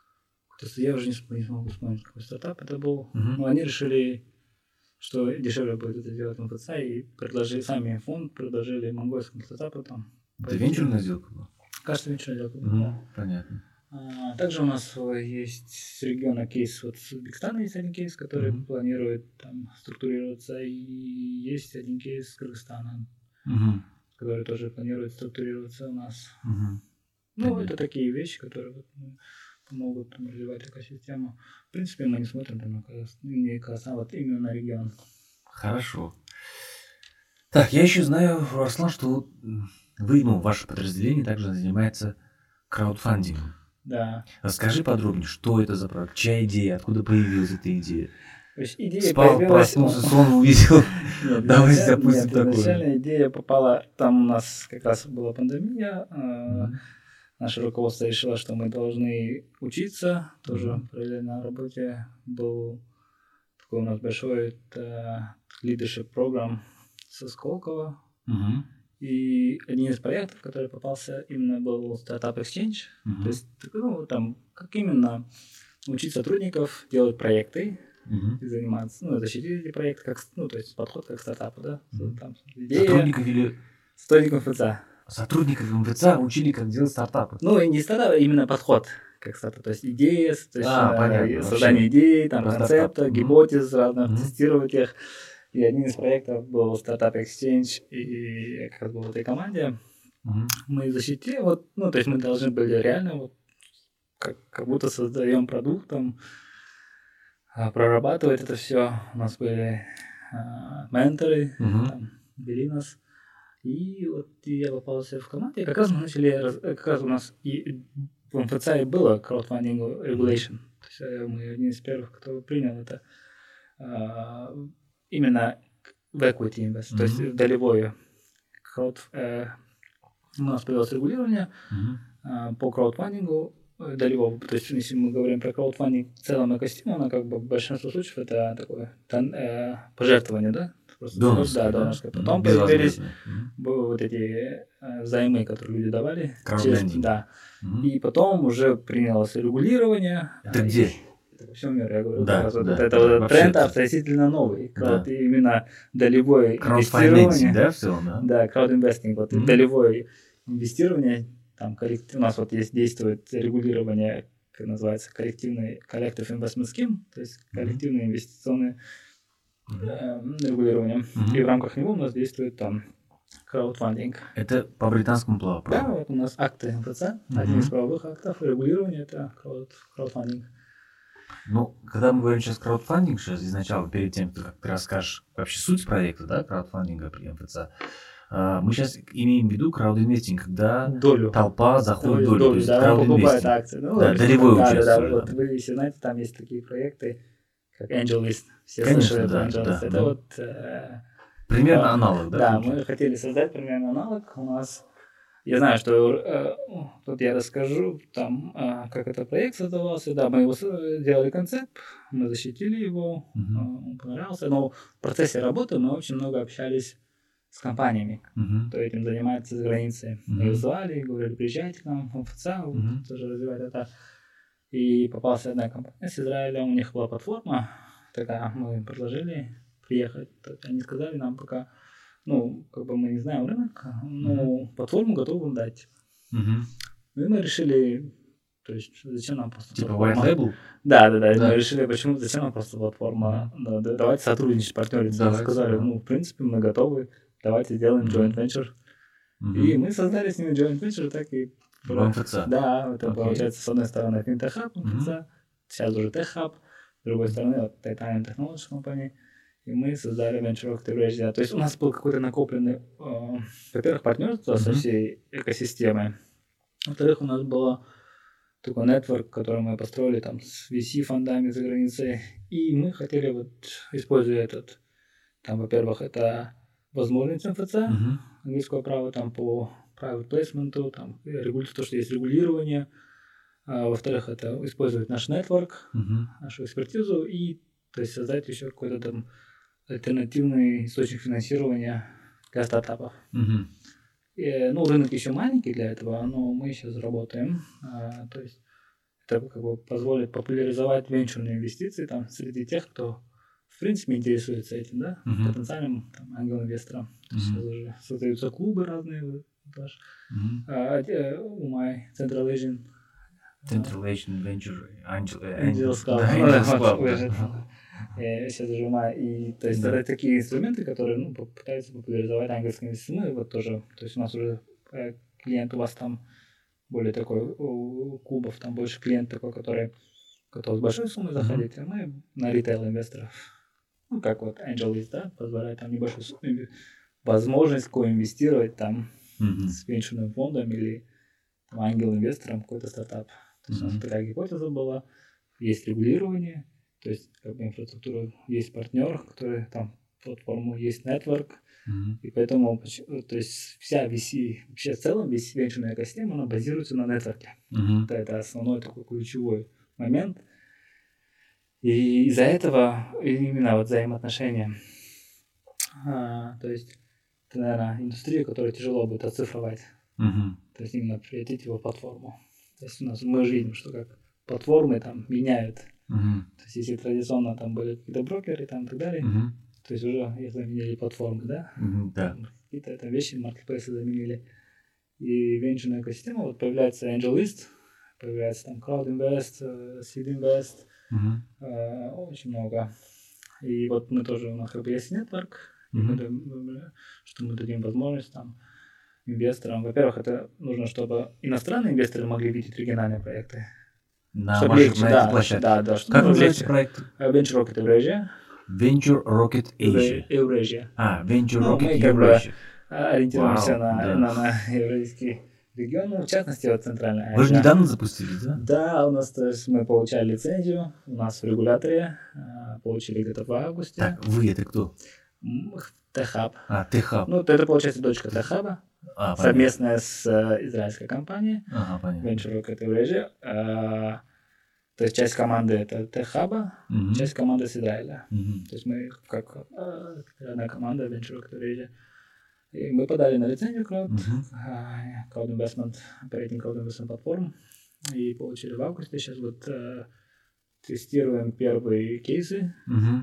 я уже не, не смогу вспомнить, какой стартап это был, mm-hmm. но они решили, что дешевле будет это делать в эм эф цэ, и предложили, сами фонд предложили монгольскому стартапу там. Это венчурная сделка была? Кажется, венчурная сделка была, mm-hmm. да. Понятно. А, также у нас есть с региона кейс, вот с Узбекистана есть один кейс, который mm-hmm. планирует там структурироваться, и есть один кейс с Кыргызстана, mm-hmm. который тоже планирует структурироваться у нас. Mm-hmm. Ну, Понятно. Это такие вещи, которые вот, помогут там, развивать экосистему. В принципе, мы не смотрим там, на не Казахстан, вот именно на регион. Хорошо. Так, я еще знаю, Арслан, что вы, ну, ваше подразделение также занимается краудфандингом. Да. Расскажи подробнее, что это за проект, чья идея, откуда появилась эта идея? То есть идея Спал, появилась... проснулся, сон увидел. Давайте запустим такое. Изначально идея попала, там у нас как раз была пандемия, наше руководство решило, что мы должны учиться, тоже mm-hmm. параллельно на работе. Был такой у нас большой это, leadership программ со Сколково. Mm-hmm. И один из проектов, который попался, именно был Startup Exchange. Mm-hmm. То есть, ну, там, как именно учить сотрудников делать проекты, uh-huh. и заниматься, ну, защитить проект, как, ну, то есть подход как стартапу, да. Uh-huh. Там, идея, сотрудников или... Сотрудников эм эф цэ. Сотрудников эм эф цэ учили, как делать стартапы. Ну, и не стартап, а именно подход как стартап. То есть идеи, то есть а, э, понятно, создание вообще. идей, там, концепта, стартап. гипотез разных, uh-huh. тестировать их. И один из проектов был Startup Exchange, и я как раз был в этой команде. Uh-huh. Мы защитили, вот, ну, то есть мы должны были реально вот как, как будто создаем продукт, там, прорабатывать это все. У нас были а, менторы, uh-huh. там, вели нас. И вот я попался в команде, как раз мы начали, как раз у нас и в эм эф цэ было crowdfunding regulation. То есть мы один из первых, кто принял это а, именно в equity invest, mm-hmm. то есть долевое. Crowd, э, у нас появилось регулирование mm-hmm. э, по краудфандингу долевого. То есть если мы говорим про краудфандинг в целом экосистему, она как бы в большинстве случаев это такое тон, э, пожертвование, да? Просто донорское, да, да? донорское. Потом mm-hmm. появились mm-hmm. вот эти э, займы, которые люди давали. Через, да. Mm-hmm. И потом уже принялось регулирование. Это где? Во всем мире, я говорю, да, раз, да, вот да, это да, вот тренд относительно новый. Да. Вот именно долевое инвестирование. Да, в целом, да? Да, краудинвестинг, вот mm-hmm. долевое инвестирование, там коллектив, у нас вот есть действует регулирование, как называется, коллективный collective investment scheme, то есть коллективное mm-hmm. инвестиционное mm-hmm. э, регулирование. Mm-hmm. И в рамках него у нас действует там краудфандинг. Это по британскому праву? Да, вот у нас акты эм эф цэ, mm-hmm. один из правовых актов регулирования, это крауд, краудфандинг. Ну, когда мы говорим сейчас краудфандинг, сейчас изначально, перед тем, как ты расскажешь вообще суть проекта, да, краудфандинга при эм эф цэ, мы сейчас имеем в виду краудинвестинг, когда долю. толпа заходит долю, в долю, долю, то есть да, краудинвестинг. Акции. Ну, да, долевое да, участие. Да, да, вот вы все знаете, там есть такие проекты, как AngelList. Все Конечно, слышали да, про AngelList. да, это да. вот... Э, примерно э, аналог, да? Да, получается? мы хотели создать примерно аналог. У нас... Я знаю, что э, тут я расскажу, там, э, как этот проект создавался. Да, мы его делали концепт, мы защитили его, uh-huh. э, он понравился. Но в процессе работы мы очень много общались с компаниями, uh-huh. кто этим занимается за границей. Uh-huh. Мы их звали, говорили, приезжайте к нам в эм эф цэ, uh-huh. тоже развивать это. И попалась одна компания с Израиля, у них была платформа, тогда мы им предложили приехать. Они сказали нам пока... Ну, как бы мы не знаем рынок, но uh-huh. платформу готовы дать. Uh-huh. И мы решили, то есть, зачем нам просто типа платформа? White Label? Да, да, да, да. Мы решили, почему, зачем нам просто платформа? Uh-huh. Да, давайте сотрудничать, партнериться. Давайте, сказали, да. ну, в принципе, мы готовы, давайте сделаем uh-huh. joint venture. Uh-huh. И мы создали с ними joint venture, так и... В эм эф цэ? Да, это okay. получается, с одной стороны, Fintech Hub, эм эф цэ, uh-huh. сейчас уже Tech Hub, с другой стороны, вот Titanium Technologies Company. И мы создали Venture Active. То есть у нас был какой-то накопленный, э, во-первых, партнерство mm-hmm. со всей экосистемой. Во-вторых, у нас был такой нетворк, который мы построили там с ви си-фондами за границей. И мы хотели, вот, используя этот, там, во-первых, это возможность эм эф цэ, mm-hmm. английского права там по private placement, там, то, что есть регулирование. А, во-вторых, это использовать наш нетворк, mm-hmm. нашу экспертизу и, то есть, создать еще какой-то там альтернативный источник финансирования для стартапов. Uh-huh. И, ну, рынок еще маленький для этого, но мы сейчас работаем. А, то есть это как бы позволит популяризовать венчурные инвестиции там, среди тех, кто в принципе интересуется этим, да, uh-huh. потенциальным ангел-инвестором. Uh-huh. Сейчас уже создаются клубы разные. Даже. Uh-huh. А, у май Central Asian Central Asian Venture Angel, Angels Club. Сейчас уже ума. И то есть да. это такие инструменты, которые ну, пытаются популяризовать английский язык. Мы вот тоже, то есть у нас уже клиент у вас там более такой, у клубов там больше клиент такой, который готов с большой суммой заходить, mm-hmm. а мы на ритейл-инвесторов, ну как вот AngelList, да, позволяет там небольшую сумму, возможность коинвестировать там mm-hmm. с венчурным фондом или там, ангел-инвестором какой-то стартап. То есть mm-hmm. у нас такая гипотеза была, есть регулирование, то есть как бы инфраструктура, есть партнер, который там платформу, есть нетворк, mm-hmm. и поэтому, то есть вся ви си, вообще в целом весь венчурная экосистема, она базируется на нетворке. Mm-hmm. Это, это основной такой ключевой момент. И из-за этого именно вот взаимоотношения, а, то есть это, наверное, индустрия, которую тяжело будет оцифровать. Mm-hmm. То есть именно превратить его в платформу. То есть у нас мы же видим, что как платформы там меняют Uh-huh. То есть, если традиционно там были какие-то брокеры там, и так далее, uh-huh. то есть уже их заменили платформы, да? Uh-huh. Да. Какие-то там вещи, маркетплейсы заменили. И венчурная экосистема, вот появляется AngelList, появляется там CrowdInvest, SeedInvest, uh-huh. э, очень много. И вот мы тоже, у нас как бы есть нетворк, uh-huh. мы, что мы дадим возможность там инвесторам. Во-первых, это нужно, чтобы иностранные инвесторы могли видеть региональные проекты. На чтобы вашей легче, на да, этой площадке. Да, да, как называется проект? Venture Rocket Eurasia. Venture Rocket Asia. Eurasia. А, Venture ну, Rocket мы, как Eurasia. Бы, ориентируемся Вау, на, да. на, на евразийский регион, ну, в частности, вот Центральная Азия. Вы же недавно запустили, да? Да, у нас, то есть, мы получали лицензию, у нас в регуляторе, получили где-то в августе. Так, вы это кто? T-Hub. А, T-Hub. Ну, это, получается, дочка T-Hub, а, совместная с uh, израильской компанией. Ага, понятно. Venture Rocket Eurasia. Uh, то есть, часть команды это T-Hub, угу. часть команды с Израиля. Угу. То есть, мы как uh, одна команда Venture Rocket Eurasia. И мы подали на лицензию Crowd, uh-huh. uh, Crowd Investment, Operating Crowd Investment Platform, и получили в августе. Сейчас вот uh, тестируем первые кейсы. Uh-huh.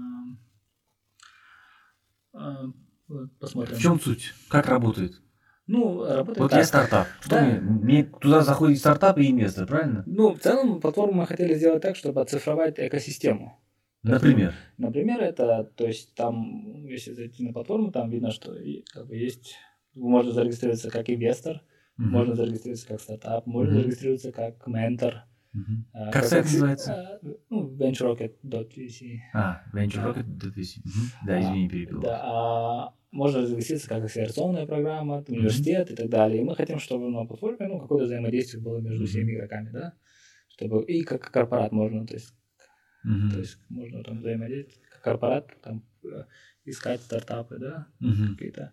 Uh, uh, вот, посмотрим. В чем суть? Как работает? Ну, работает Вот так. я стартап. Что да. мне, мне туда заходит стартап и инвестор, правильно? Ну, в целом, платформу мы хотели сделать так, чтобы оцифровать экосистему. Например? Например, это, то есть там, если зайти на платформу, там видно, что как бы есть, можно зарегистрироваться как инвестор, uh-huh. можно зарегистрироваться как стартап, можно uh-huh. зарегистрироваться как ментор. Uh-huh. А, как как сайт как, называется? А, ну, venturerocket точка ви си. А, venturerocket точка ви си. Uh-huh. Да, извини, перебил. Да, а можно зарегистрироваться как акселерационная программа, университет uh-huh. и так далее. И мы хотим, чтобы на платформе ну, какое-то взаимодействие было между uh-huh. всеми игроками, да? Чтобы и как корпорат можно, то есть Uh-huh. То есть можно там взаимодействовать, как корпорат, там искать стартапы, да, uh-huh. какие-то.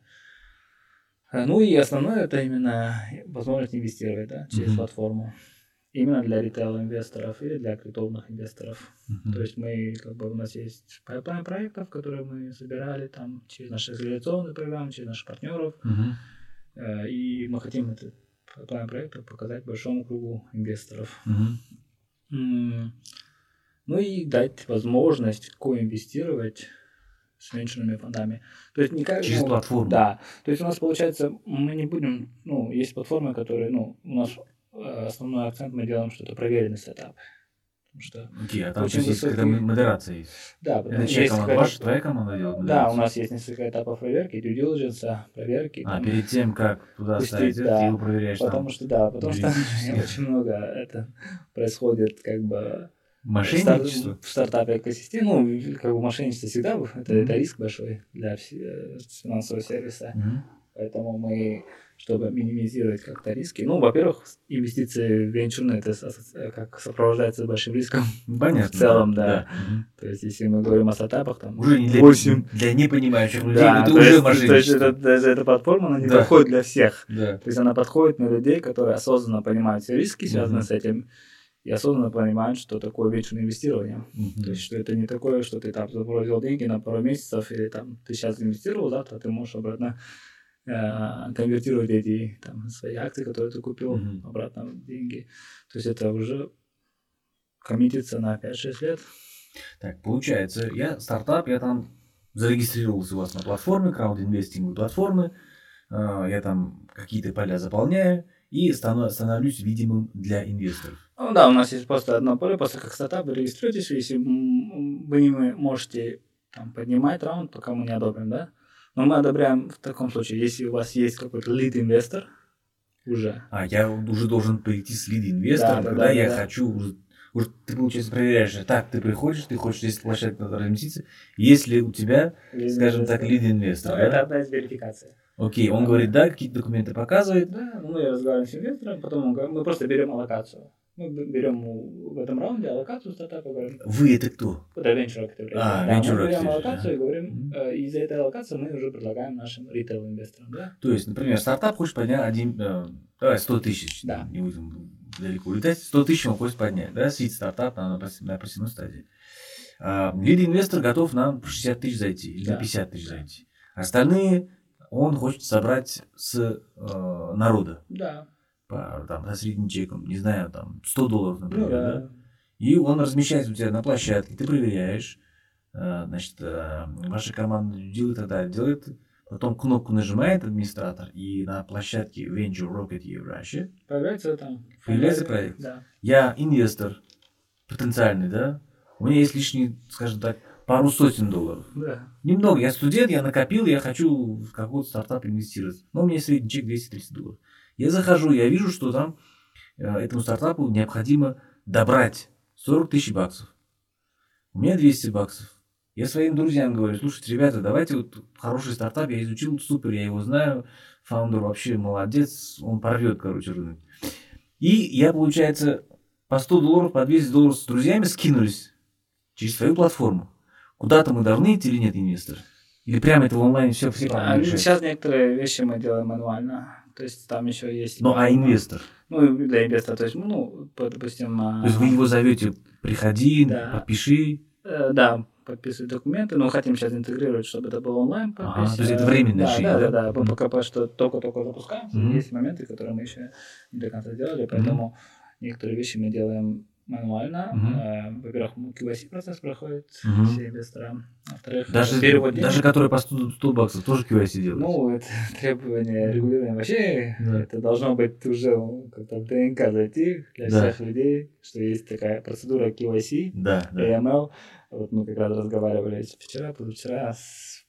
Ну и основное это именно возможность инвестировать, да, через uh-huh. платформу. Именно для ритейл-инвесторов или для кредитных инвесторов. Uh-huh. То есть мы, как бы, у нас есть пайплайн проектов, которые мы собирали там через наши акселерационные программы, через наших партнеров. Uh-huh. И мы хотим этот пайплайн проектов показать большому кругу инвесторов. Uh-huh. Mm. Ну и дать возможность коинвестировать с венчурными фондами. То есть не как, через ну, платформу. Да. То есть у нас получается, мы не будем, ну, есть платформы, которые, ну, у нас основной акцент мы делаем, что это проверенный стартап. Потому что Окей, а там есть высокий... какая-то модерация есть. Да, это чья команда? Ваша, твоя команда делает модерацию? Да, у нас есть несколько этапов проверки, due diligence, проверки. А, там, перед тем, как туда пустить, ставить, да, ты его проверяешь потому там? Что, да, потому что очень много это происходит как бы... Мошенничество? В стартапе экосистеме, ну, как бы мошенничество всегда, это, mm-hmm. это риск большой для финансового сервиса. Mm-hmm. Поэтому мы, чтобы минимизировать как-то риски, ну, во-первых, инвестиции в венчурные, это как сопровождается большим риском. Понятно. В целом, да. да. да. То есть, если мы говорим о стартапах, там уже не для, восемь... для непонимающих людей, да, это уже есть, мошенничество. То есть, это, даже эта платформа, она не да. подходит для всех. Да. То есть, она подходит на людей, которые осознанно понимают все риски, связанные mm-hmm. с этим, и осознанно понимают, что такое венчурное инвестирование. Mm-hmm. То есть, что это не такое, что ты там заплатил деньги на пару месяцев, или там ты сейчас инвестировал, завтра ты можешь обратно э, конвертировать эти там, свои акции, которые ты купил, mm-hmm. обратно в деньги. То есть, это уже коммитится на пять-шесть лет. Так, получается, я стартап, я там зарегистрировался у вас на платформе, краудинвестинговой платформы, э, я там какие-то поля заполняю, и становлюсь видимым для инвесторов. Ну да, у нас есть просто одно поле, просто как стартап, вы регистрируетесь, если вы не можете там, поднимать раунд, пока мы не одобрим, да? Но мы одобряем в таком случае, если у вас есть какой-то лид-инвестор уже. А, я уже должен прийти с лид-инвестором, да, когда да, я да. хочу, уже, уже ты, получается, проверяешь, так, ты приходишь, ты хочешь здесь площадку разместиться, если у тебя, лид скажем так, лид-инвестор. Ну, да? Это одна из верификаций. Окей, он да. говорит, да, какие-то документы показывает. Да, мы разговариваем с инвестором, потом мы просто берем аллокацию. Мы берем в этом раунде аллокацию стартапа, говорим. Вы это кто? Это Venture Rocket. А, да, Venture мы берем Rocket, аллокацию да. и говорим, mm-hmm. из-за этой аллокации мы уже предлагаем нашим ритейл-инвесторам, да? То есть, например, стартап хочет поднять один, э, давай, сто тысяч, да. не будем далеко улетать, сто тысяч он хочет поднять, да, сид стартап на, на просевной стадии. А, лид-инвестор готов на шестьдесят тысяч зайти или да. на пятьдесят тысяч зайти. Остальные он хочет собрать с э, народа. Да. По, там, со средним чеком, не знаю, там, сто долларов, например, ну, да. да. И он размещается у тебя на площадке, ты проверяешь, значит, ваша команда делает и так далее, делает, потом кнопку нажимает администратор, и на площадке Venture Rocket Eurasia появляется там. Появляется проект. Да. Я инвестор потенциальный, да? У меня есть лишние, скажем так, пару сотен долларов. Да. Немного. Я студент, я накопил, я хочу в какой-то стартап инвестировать. Но у меня средний чек двести тридцать долларов. Я захожу, я вижу, что там э, этому стартапу необходимо добрать сорок тысяч баксов. У меня двести баксов. Я своим друзьям говорю, слушайте, ребята, давайте вот хороший стартап, я изучил, супер, я его знаю, фаундер вообще молодец, он порвет, короче, рынок. И я, получается, по сто долларов, по двести долларов с друзьями скинулись через свою платформу. Куда-то мы должны идти или нет, инвестор? Или прямо это в онлайне все все а, сейчас некоторые вещи мы делаем мануально. То есть там еще есть... Ну, а инвестор? Ну, для инвестора, то есть, ну, допустим... То есть вы его зовете, приходи, да. подпиши? Э, да, подписывать документы, но хотим сейчас интегрировать, чтобы это было онлайн. Ага, то есть это временное да, решение, да? да? Да, да, мы пока, пока что только-только запускаемся, mm-hmm. есть моменты, которые мы еще не до конца делали, поэтому mm-hmm. некоторые вещи мы делаем мануально. Mm-hmm. Во-первых, кей вай си процесс проходит, mm-hmm. все инвесторы. Во-вторых, даже, перевод денег. Даже которые по сто баксов тоже кей вай си делают? Ну, это требование регулирования вообще. Да. Это должно быть уже как-то в ДНК зайти для да. всех людей, что есть такая процедура кей вай си, да, да. эй эм эл. Вот мы как раз разговаривали вчера, позавчера с,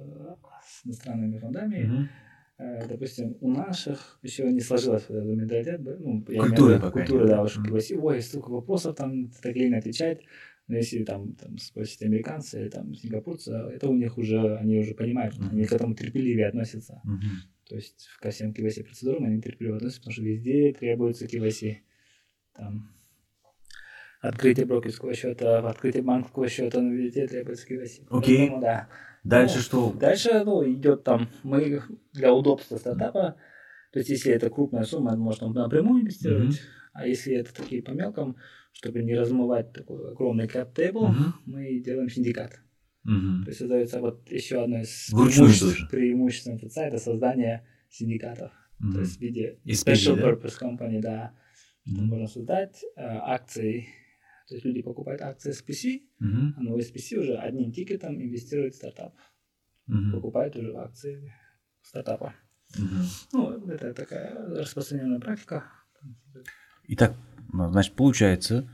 с иностранными фондами. Mm-hmm. Допустим, у наших еще не сложилось этот менталитет, ну, я культура, имею в виду, культура, да, уж кей вай си, ой, столько вопросов, там, так длинно отвечать, но если там, там спросите американцы или там сингапурцы, это у них уже, они уже понимают, mm-hmm. они к этому терпеливее относятся, mm-hmm. то есть ко всем кей вай си процедурам они терпеливо относятся, потому что везде требуется кей вай си, там, открытие брокерского счета, открытие банковского счета, но везде требуется кей вай си. Окей. Поэтому, да. Дальше ну, что? Дальше, ну, идет там, мы для удобства стартапа, то есть если это крупная сумма, можно напрямую инвестировать, mm-hmm. а если это такие по мелкам, чтобы не размывать такой огромный cap table, mm-hmm. мы делаем синдикат. Mm-hmm. То есть создается вот еще одно из преимуществ, преимуществ эм эф си, это создание синдикатов, mm-hmm. то есть в виде special да? purpose company, да, mm-hmm. можно создать э, акции. То есть люди покупают акции эс пи си, uh-huh. а новый эс пи си уже одним тикетом инвестирует в стартап. Uh-huh. Покупает уже акции стартапа. Uh-huh. Ну, это такая распространенная практика. Итак, значит, получается,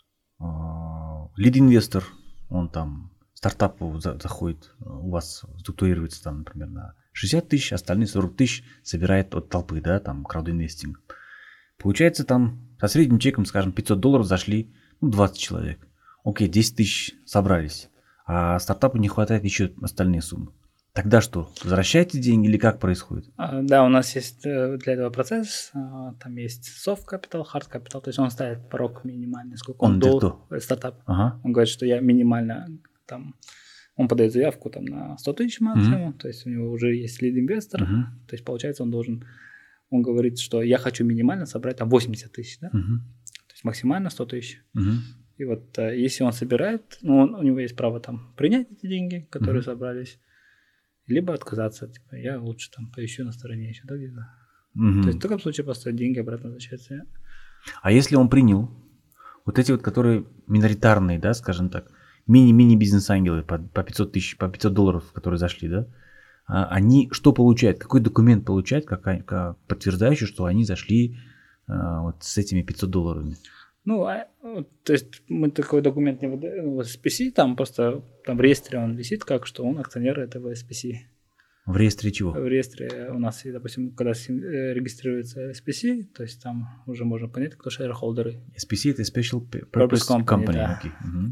лид-инвестор, он там, стартапу заходит, у вас структурируется там, например, на шестьдесят тысяч, остальные сорок тысяч собирает от толпы, да, там, краудинвестинг. Получается, там, со средним чеком, скажем, пятьсот долларов зашли, ну, двадцать человек. Окей, десять тысяч собрались. А стартапу не хватает еще остальные суммы. Тогда что, возвращаете деньги или как происходит? А, да, у нас есть для этого процесс. Там есть soft capital, hard capital. То есть он ставит порог минимальный, сколько он, он до стартап. Ага. Он говорит, что я минимально там... Он подает заявку там на сто тысяч максимум. Mm-hmm. То есть у него уже есть лид-инвестор. Mm-hmm. То есть получается он должен... Он говорит, что я хочу минимально собрать там восемьдесят тысяч, да? Mm-hmm. Максимально сто тысяч. Uh-huh. И вот а, если он собирает, ну, он, у него есть право там принять эти деньги, которые uh-huh. собрались, либо отказаться. Типа, я лучше там поищу на стороне еще, да, где-то. Uh-huh. То есть в таком случае просто деньги обратно возвращаются. А если он принял вот эти вот, которые миноритарные, да, скажем так, мини-мини бизнес-ангелы по, по пятьсот тысяч, по пятьсот долларов, которые зашли, да, а, они что получают? Какой документ получают, как, как подтверждающий, что они зашли вот с этими пятьсот долларами? Ну, а, то есть мы такой документ не выдаем в эс пи си, там просто там в реестре он висит, как что он акционер этого эс пи си. В реестре чего? В реестре у нас, допустим, когда регистрируется эс пи си, то есть там уже можно понять, кто шерхолдеры. эс пи си это Special Purpose, Purpose Company. company да. okay. uh-huh.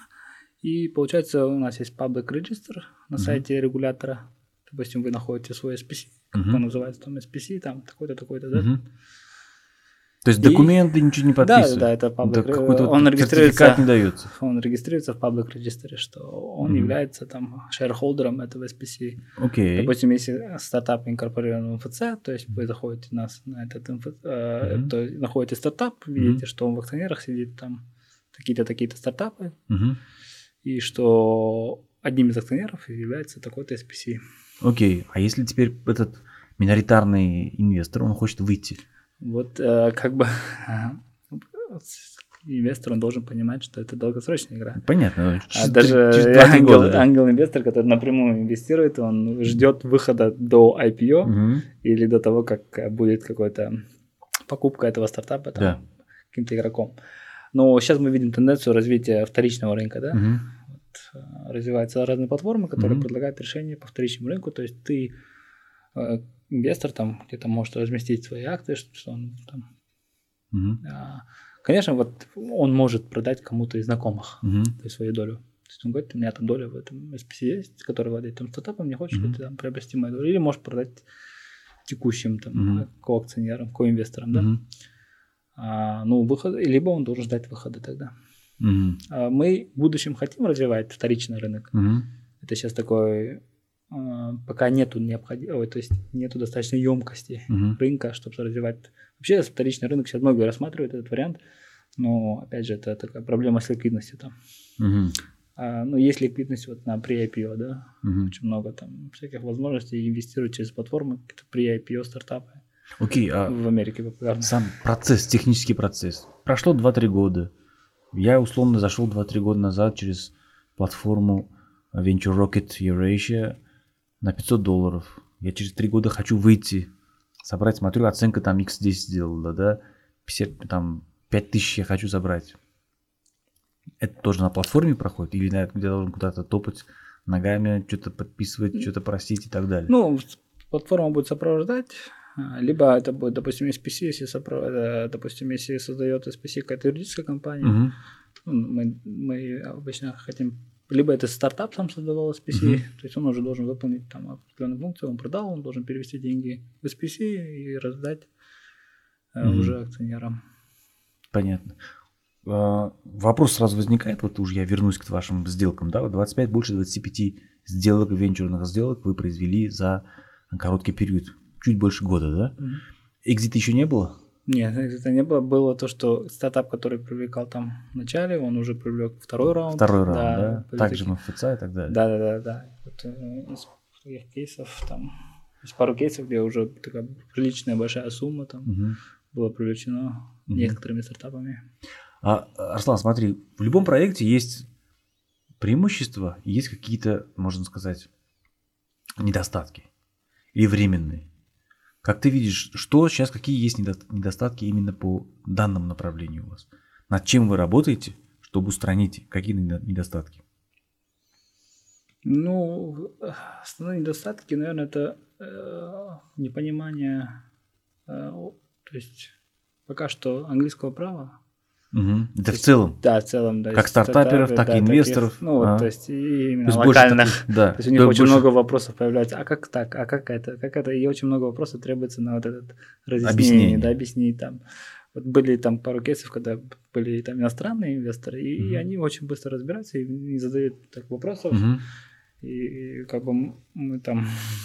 И получается у нас есть Public Register на uh-huh. сайте регулятора. Допустим, вы находите свой эс пи си, как uh-huh. он называется, там эс пи си, там такой-то, такой-то, да? Uh-huh. То есть документы и... ничего не подписывают? Да, да, это public... да, какой-то он регистрируется, не дается. Он регистрируется в Public Register, что он mm-hmm. является там шерхолдером этого эс пи си. Okay. Допустим, если стартап инкорпорирован в эм эф си, то есть вы заходите нас на этот эм эф си, mm-hmm. то находите стартап, видите, mm-hmm. что он в акционерах сидит там такие-то, такие-то стартапы, mm-hmm. и что одним из акционеров является такой-то эс пи си. Окей, okay. А если теперь этот миноритарный инвестор, он хочет выйти? Вот э, как бы инвестор, он должен понимать, что это долгосрочная игра. Понятно. А даже ангел, да. ангел-инвестор, который напрямую инвестирует, он ждет выхода до ай пи о угу. или до того, как будет какая-то покупка этого стартапа там, да. каким-то игроком. Но сейчас мы видим тенденцию развития вторичного рынка, да? Угу. Вот, развиваются разные платформы, которые угу. предлагают решения по вторичному рынку, то есть ты, э, инвестор, там где-то может разместить свои акции, что он там... Угу. А, конечно, вот он может продать кому-то из знакомых угу. то есть свою долю. То есть он говорит, у меня там доля в этом эс пи си есть, который владеет там стартапом, не хочешь ли mm-hmm. ты там приобрести мою долю? Или можешь продать текущим там mm-hmm. коакционерам, коинвесторам, да? Mm-hmm. А, ну, выход, либо он должен ждать выхода тогда. Mm-hmm. А мы в будущем хотим развивать вторичный рынок. Mm-hmm. Это сейчас такой, а, пока нету необходимости, то есть нету достаточной емкости mm-hmm. рынка, чтобы развивать. Вообще вторичный рынок сейчас многие рассматривают этот вариант, но опять же это такая проблема с ликвидностью там. Mm-hmm. А, ну, есть ликвидность вот на при-ай пи о, да, uh-huh. очень много там всяких возможностей инвестировать через платформы, какие-то при-ай пи о стартапы. Окей, okay, а в Америке популярны. Сам процесс, технический процесс. Прошло два-три года. Я условно зашел два-три года назад через платформу Venture Rocket Eurasia на пятьсот долларов. Я через три года хочу выйти, собрать, смотрю, оценка там икс десять сделала, да, пятьдесят, там пять тысяч я хочу забрать. Это тоже на платформе проходит? Или я должен куда-то топать ногами, что-то подписывать, что-то просить и так далее? Ну, платформа будет сопровождать, либо это будет, допустим, эс пи си, если, сопро... допустим, если создает эс пи си какая-то юридическая компания, uh-huh. ну, мы, мы обычно хотим, либо это стартап сам создавал эс пи си, uh-huh. то есть он уже должен выполнить там определенную функцию, он продал, он должен перевести деньги в эс пи си и раздать uh-huh. уже акционерам. Понятно. Вопрос сразу возникает, вот уже я вернусь к вашим сделкам, да, двадцать пять, больше двадцати пяти сделок, венчурных сделок вы произвели за короткий период, чуть больше года, да? Экзита mm-hmm. еще не было? Нет, экзита не было, было то, что стартап, который привлекал там в начале, он уже привлек второй раунд. Второй раунд, да, да? Также эм эф си и так далее. Да, да, да, да. Вот, из таких кейсов там, есть пару кейсов, где уже такая приличная большая сумма там mm-hmm. была привлечена mm-hmm. некоторыми стартапами. А, Арслан, смотри, в любом проекте есть преимущества, есть какие-то, можно сказать, недостатки или временные. Как ты видишь, что сейчас, какие есть недостатки именно по данному направлению у вас? Над чем вы работаете, чтобы устранить какие недостатки? Ну, основные недостатки, наверное, это э, непонимание, э, то есть пока что английского права. Угу. Это в целом? Да, в целом, да. Как стартаперов, так и да, инвесторов. Таких, ну, а. то есть и именно то есть локальных. Таких, да. То есть у них очень больше... много вопросов появляется. А как так? А как это? Как это? И очень много вопросов требуется на вот этот разъяснение, объяснение. Да, объяснить там. Вот были там пару кейсов, когда были там иностранные инвесторы, и, угу. и они очень быстро разбираются и не задают так вопросов. Угу. И, и как бы мы там...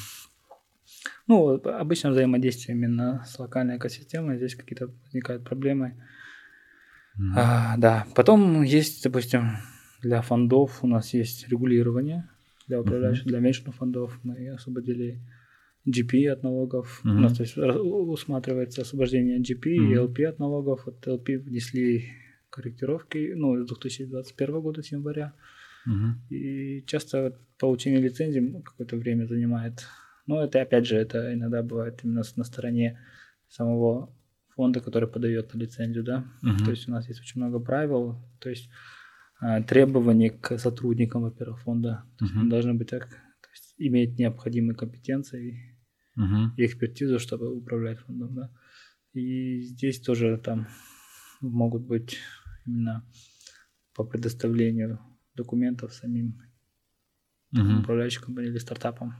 Ну, обычно взаимодействие именно с локальной экосистемой, здесь какие-то возникают проблемы. Mm-hmm. А, да, потом есть, допустим, для фондов у нас есть регулирование, для управляющих, mm-hmm. для венчурных фондов мы освободили джи пи от налогов, mm-hmm. у нас то есть, усматривается освобождение джи пи mm-hmm. и эл пи от налогов, от эл пи внесли корректировки, ну, с две тысячи двадцать первого года, с января, mm-hmm. и часто получение лицензии какое-то время занимает, но это, опять же, это иногда бывает именно на стороне самого фонда, который подает на лицензию, да, uh-huh. то есть у нас есть очень много правил, то есть а, требований к сотрудникам, во-первых, фонда, то есть uh-huh. они должны быть так, то есть иметь необходимые компетенции uh-huh. и экспертизу, чтобы управлять фондом, да, и здесь тоже там могут быть именно по предоставлению документов самим uh-huh. управляющим компанией или стартапом,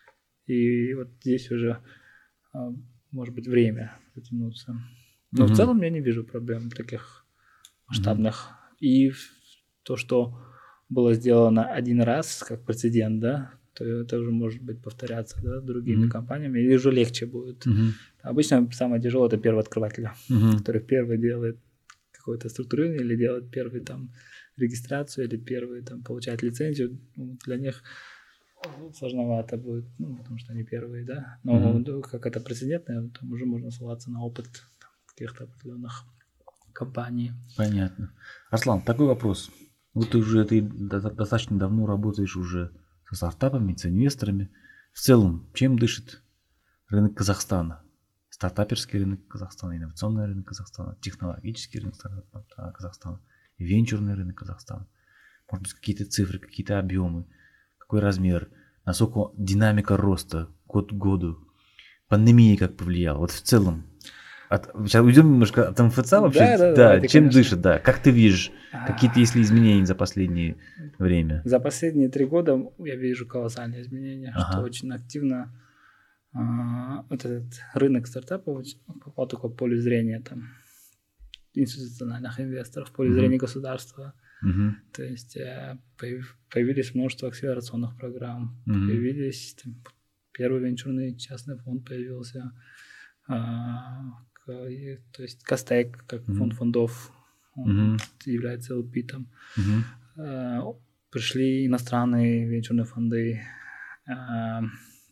и вот здесь уже а, может быть время затянуться. Но mm-hmm. в целом я не вижу проблем таких масштабных. Mm-hmm. И то, что было сделано один раз, как прецедент, да, то это уже может быть повторяться, да, другими mm-hmm. компаниями, или уже легче будет. Mm-hmm. Обычно самое тяжелое это первооткрыватель, mm-hmm. который первый делает какое-то структурирование, или делает первый там регистрацию, или первый там получает лицензию. Ну, для них сложновато будет, ну, потому что они первые, да. Но mm-hmm. как это прецедентное, там уже можно ссылаться на опыт там, каких-то определенных компании. Понятно. Арслан, такой вопрос. Вот ты уже ты достаточно давно работаешь уже со стартапами, с инвесторами. В целом, чем дышит рынок Казахстана? Стартаперский рынок Казахстана, инновационный рынок Казахстана, технологический рынок Казахстана, венчурный рынок Казахстана. Может быть, какие-то цифры, какие-то объемы, какой размер, насколько динамика роста год к году, пандемия как повлияла. Вот в целом. От, сейчас уйдем немножко от эм эф цэ вообще. Да, да, да, да, чем конечно. дышит, да. Как ты видишь, какие-то если изменения за последнее время? За последние три года я вижу колоссальные изменения, Ага. что очень активно а, вот этот рынок стартапов попал только в поле зрения там институциональных инвесторов, в поле Мгм. зрения государства. Мгм. То есть э, появ- появились множество акселерационных программ, Мгм. появились там, первый венчурный частный фонд появился, а, к- и- то есть Кастек, как Мгм. фонд фондов, он Мгм. является эл пи там. Мгм. Э, Пришли иностранные венчурные фонды. э,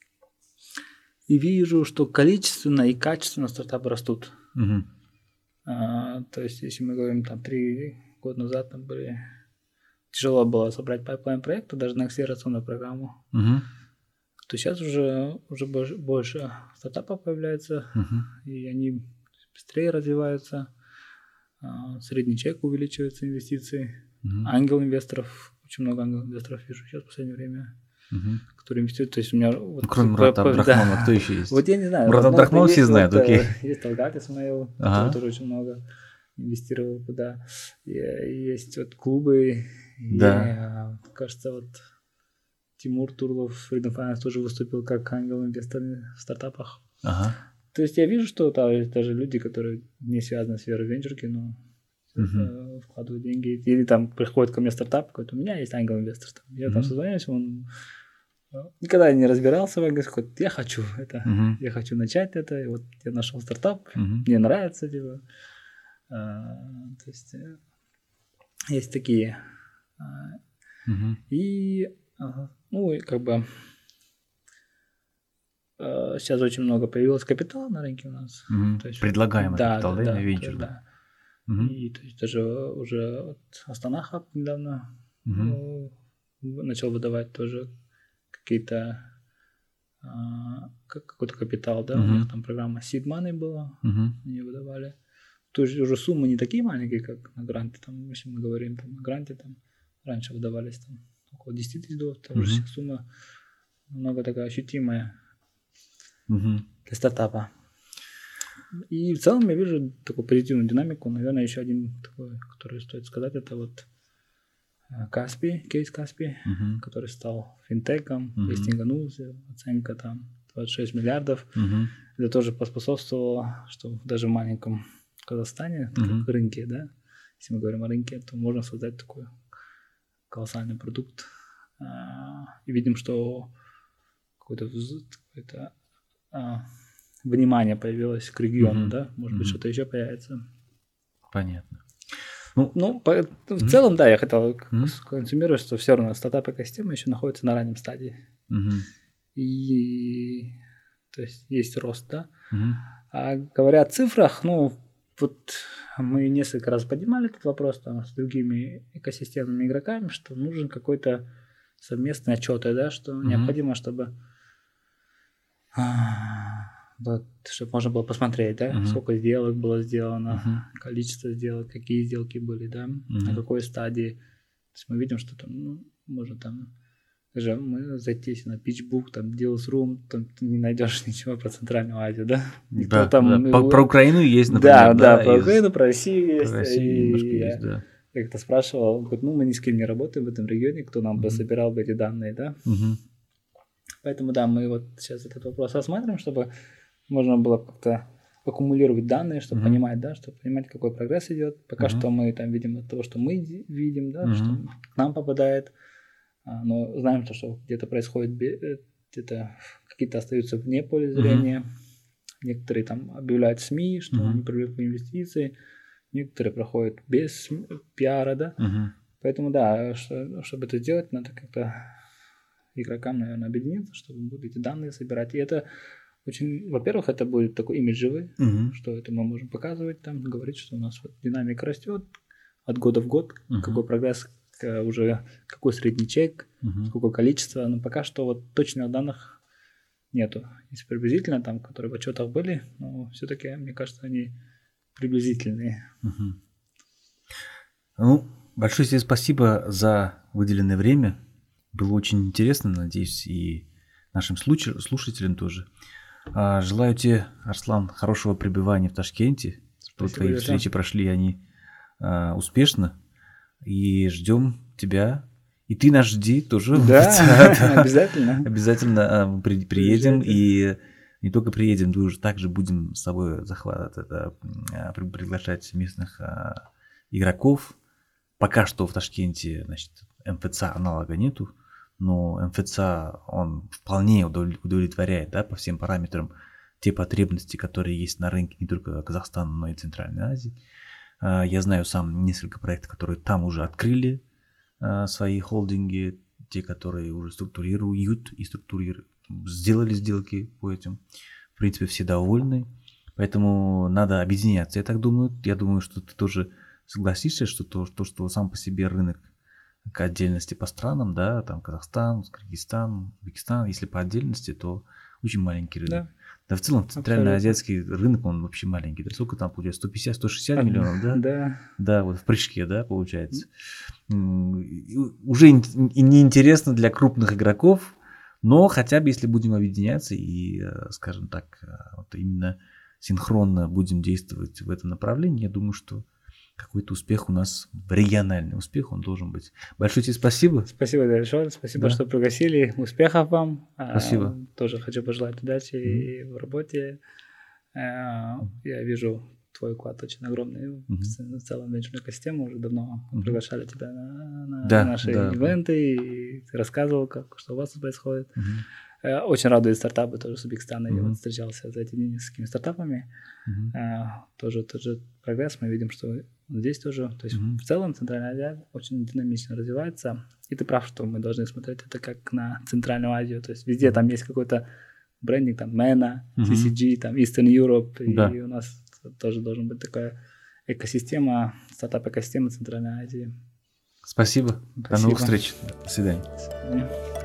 И вижу, что количественно и качественно стартапы растут. Мгм. А, То есть, если мы говорим, там, три года назад там были... Тяжело было собрать пайплайн проекта даже на акселерационную программу. Мгм. То сейчас уже, уже больше, больше стартапов появляется, Мгм. и они быстрее развиваются. А, Средний чек увеличивается, инвестиции. Мгм. Ангел-инвесторов, очень много ангел-инвесторов вижу сейчас в последнее время, Мгм. которые инвестируют. То есть у меня... Вот, Ну, кроме по- Мурата по- Абдрахманова, да. кто еще есть? Вот я не знаю. Мурат возможно, Абдрахманов все есть знают, вот, окей. э, Есть Талгат Исмаил, Ага. который тоже очень много инвестировал куда. И, э, есть вот клубы. Да. И, э, кажется, вот Тимур Турлов, Freedom Finance, тоже выступил как ангел-инвестор в стартапах. Ага. То есть я вижу, что да, есть даже люди, которые не связаны с сферой венчурки, но Мгм. э, вкладывают деньги. Или там приходит ко мне стартап какой-то, у меня есть ангел-инвестор. Там. Я там Мгм. созвоняюсь, он э, никогда не разбирался в ангельской. Я хочу это, Мгм. я хочу начать это. И вот я нашел стартап, Мгм. мне нравится, типа. А, то есть э, есть такие. А, Мгм. И ага, ну и как бы э, сейчас очень много появилось капитала на рынке у нас. Мгм. То есть, Предлагаемый да, капитал, да, да, да, на венчур, то- да? да. Мгм. И то есть даже уже вот Астана Хаб недавно Мгм. ну, начал выдавать тоже какие-то а, как- какой-то капитал, да, у Мгм. них там программа Seed Money была, Мгм. они выдавали. То есть уже суммы не такие маленькие, как на гранте, там, если мы говорим там, о гранте, там раньше выдавались там около десять тысяч долларов, там уже Мгм. сейчас сумма намного такая ощутимая Мгм. для стартапа. И в целом я вижу такую позитивную динамику. Наверное, еще один такой, который стоит сказать, это вот э, Каспи, кейс Каспи, Мгм. который стал финтеком, Мгм. листинганулся, оценка там двадцать шесть миллиардов. Мгм. Это тоже поспособствовало, что даже в маленьком Казахстане, Мгм. как рынке, да, если мы говорим о рынке, то можно создать такой колоссальный продукт. А, И видим, что какое-то, вз- какое-то а, внимание появилось к региону, Мгм. да, может быть, Мгм. что-то еще появится. Понятно. Ну, Ну, по- в Мгм. целом, да, я хотел к- Мгм. консумировать, что все равно стартап-экосистема еще находится на раннем стадии. мгм. И то есть есть рост, да. Мгм. А говоря о цифрах, ну, вот мы несколько раз поднимали этот вопрос там, с другими экосистемными игроками, что нужен какой-то совместный отчет, да, что Мгм. необходимо, чтобы а, вот, чтобы можно было посмотреть, да, Мгм. сколько сделок было сделано, Мгм. количество сделок, какие сделки были, да, на Мгм. какой стадии. То есть мы видим, что там, ну, можно там даже мы зайти на PitchBook, там Deals Room, там ты не найдешь ничего про Центральную Азию, да? Никто Да, там... да. По- Про Украину есть, например, Да, да, про из- Украину, про Россию есть. Про Россию и немножко я- есть, да. Я как-то спрашивал, говорит, ну мы ни с кем не работаем в этом регионе, кто нам бы Мгм. собирал бы эти данные, да? Мгм. Поэтому, да, мы вот сейчас этот вопрос рассматриваем, чтобы можно было как-то аккумулировать данные, чтобы Мгм. понимать, да, чтобы понимать, какой прогресс идет. Пока Мгм. что мы там видим от того, что мы ди- видим, да, Мгм. что к нам попадает, а, но знаем то, что где-то происходит, бе- э, где-то какие-то остаются вне поля зрения, некоторые там объявляют СМИ, что Мгм. они привлекли инвестиции, некоторые проходят без см- пиара, да. Мгм. Поэтому, да, что- чтобы это сделать, надо как-то игрокам, наверное, объединиться, чтобы будут эти данные собирать. И это очень, во-первых, это будет такой имиджевый, угу. что это мы можем показывать, там, говорить, что у нас вот динамика растет от года в год, угу. какой прогресс, уже какой средний чек, угу. какое количество, но пока что вот точных данных нету. Есть приблизительно там, которые в отчетах были, но все-таки, мне кажется, они приблизительные. Угу. Ну, большое тебе спасибо за выделенное время. Было очень интересно, надеюсь, и нашим слушателям тоже. Желаю тебе, Арслан, хорошего пребывания в Ташкенте, что твои встречи прошли они успешно. И ждем тебя. И ты нас жди тоже. Да, обязательно. Обязательно приедем. И не только приедем, мы уже также будем с собой захватывать, это, приглашать местных игроков. Пока что в Ташкенте, значит, эм эф цэ аналога нету. Но эм эф цэ, он вполне удовлетворяет, да, по всем параметрам те потребности, которые есть на рынке не только Казахстана, но и Центральной Азии. Я знаю сам несколько проектов, которые там уже открыли свои холдинги, те, которые уже структурируют и структурируют, сделали сделки по этим. В принципе, все довольны, поэтому надо объединяться. Я так думаю, я думаю, что ты тоже согласишься, что то, то что сам по себе рынок к отдельности по странам, да, там Казахстан, Кыргызстан, Узбекистан, если по отдельности, то очень маленький рынок. Да, да в целом центральноазиатский рынок, он вообще маленький. Да, сколько там получается? сто пятьдесят - сто шестьдесят миллионов, да? Да. Да, вот в прыжке, да, получается. Уже неинтересно для крупных игроков, но хотя бы если будем объединяться и, скажем так, вот именно синхронно будем действовать в этом направлении, я думаю, что какой-то успех у нас, региональный успех, он должен быть. Большое тебе спасибо. Спасибо большое, спасибо, да. что пригласили. Успехов вам. Спасибо. А, тоже хочу пожелать удачи mm-hmm. в работе. А, я вижу твой вклад очень огромный mm-hmm. в целом венчурную экосистему. Уже давно mm-hmm. приглашали тебя на, на да, наши да. ивенты, и ты рассказывал, как, что у вас происходит. Mm-hmm. Очень радует стартапы тоже с Узбекистана. Mm-hmm. Я вот встречался за эти дни с несколькими стартапами. Mm-hmm. А, тоже, тоже прогресс. Мы видим, что здесь тоже, то есть mm-hmm. в целом Центральная Азия очень динамично развивается. И ты прав, что мы должны смотреть это как на Центральную Азию. То есть везде там есть какой-то брендинг, там Mena, mm-hmm. си си джи, там Eastern Europe. Да. И у нас тоже должна быть такая экосистема, стартап-экосистема Центральной Азии. Спасибо. Спасибо. До новых встреч. До свидания. До свидания.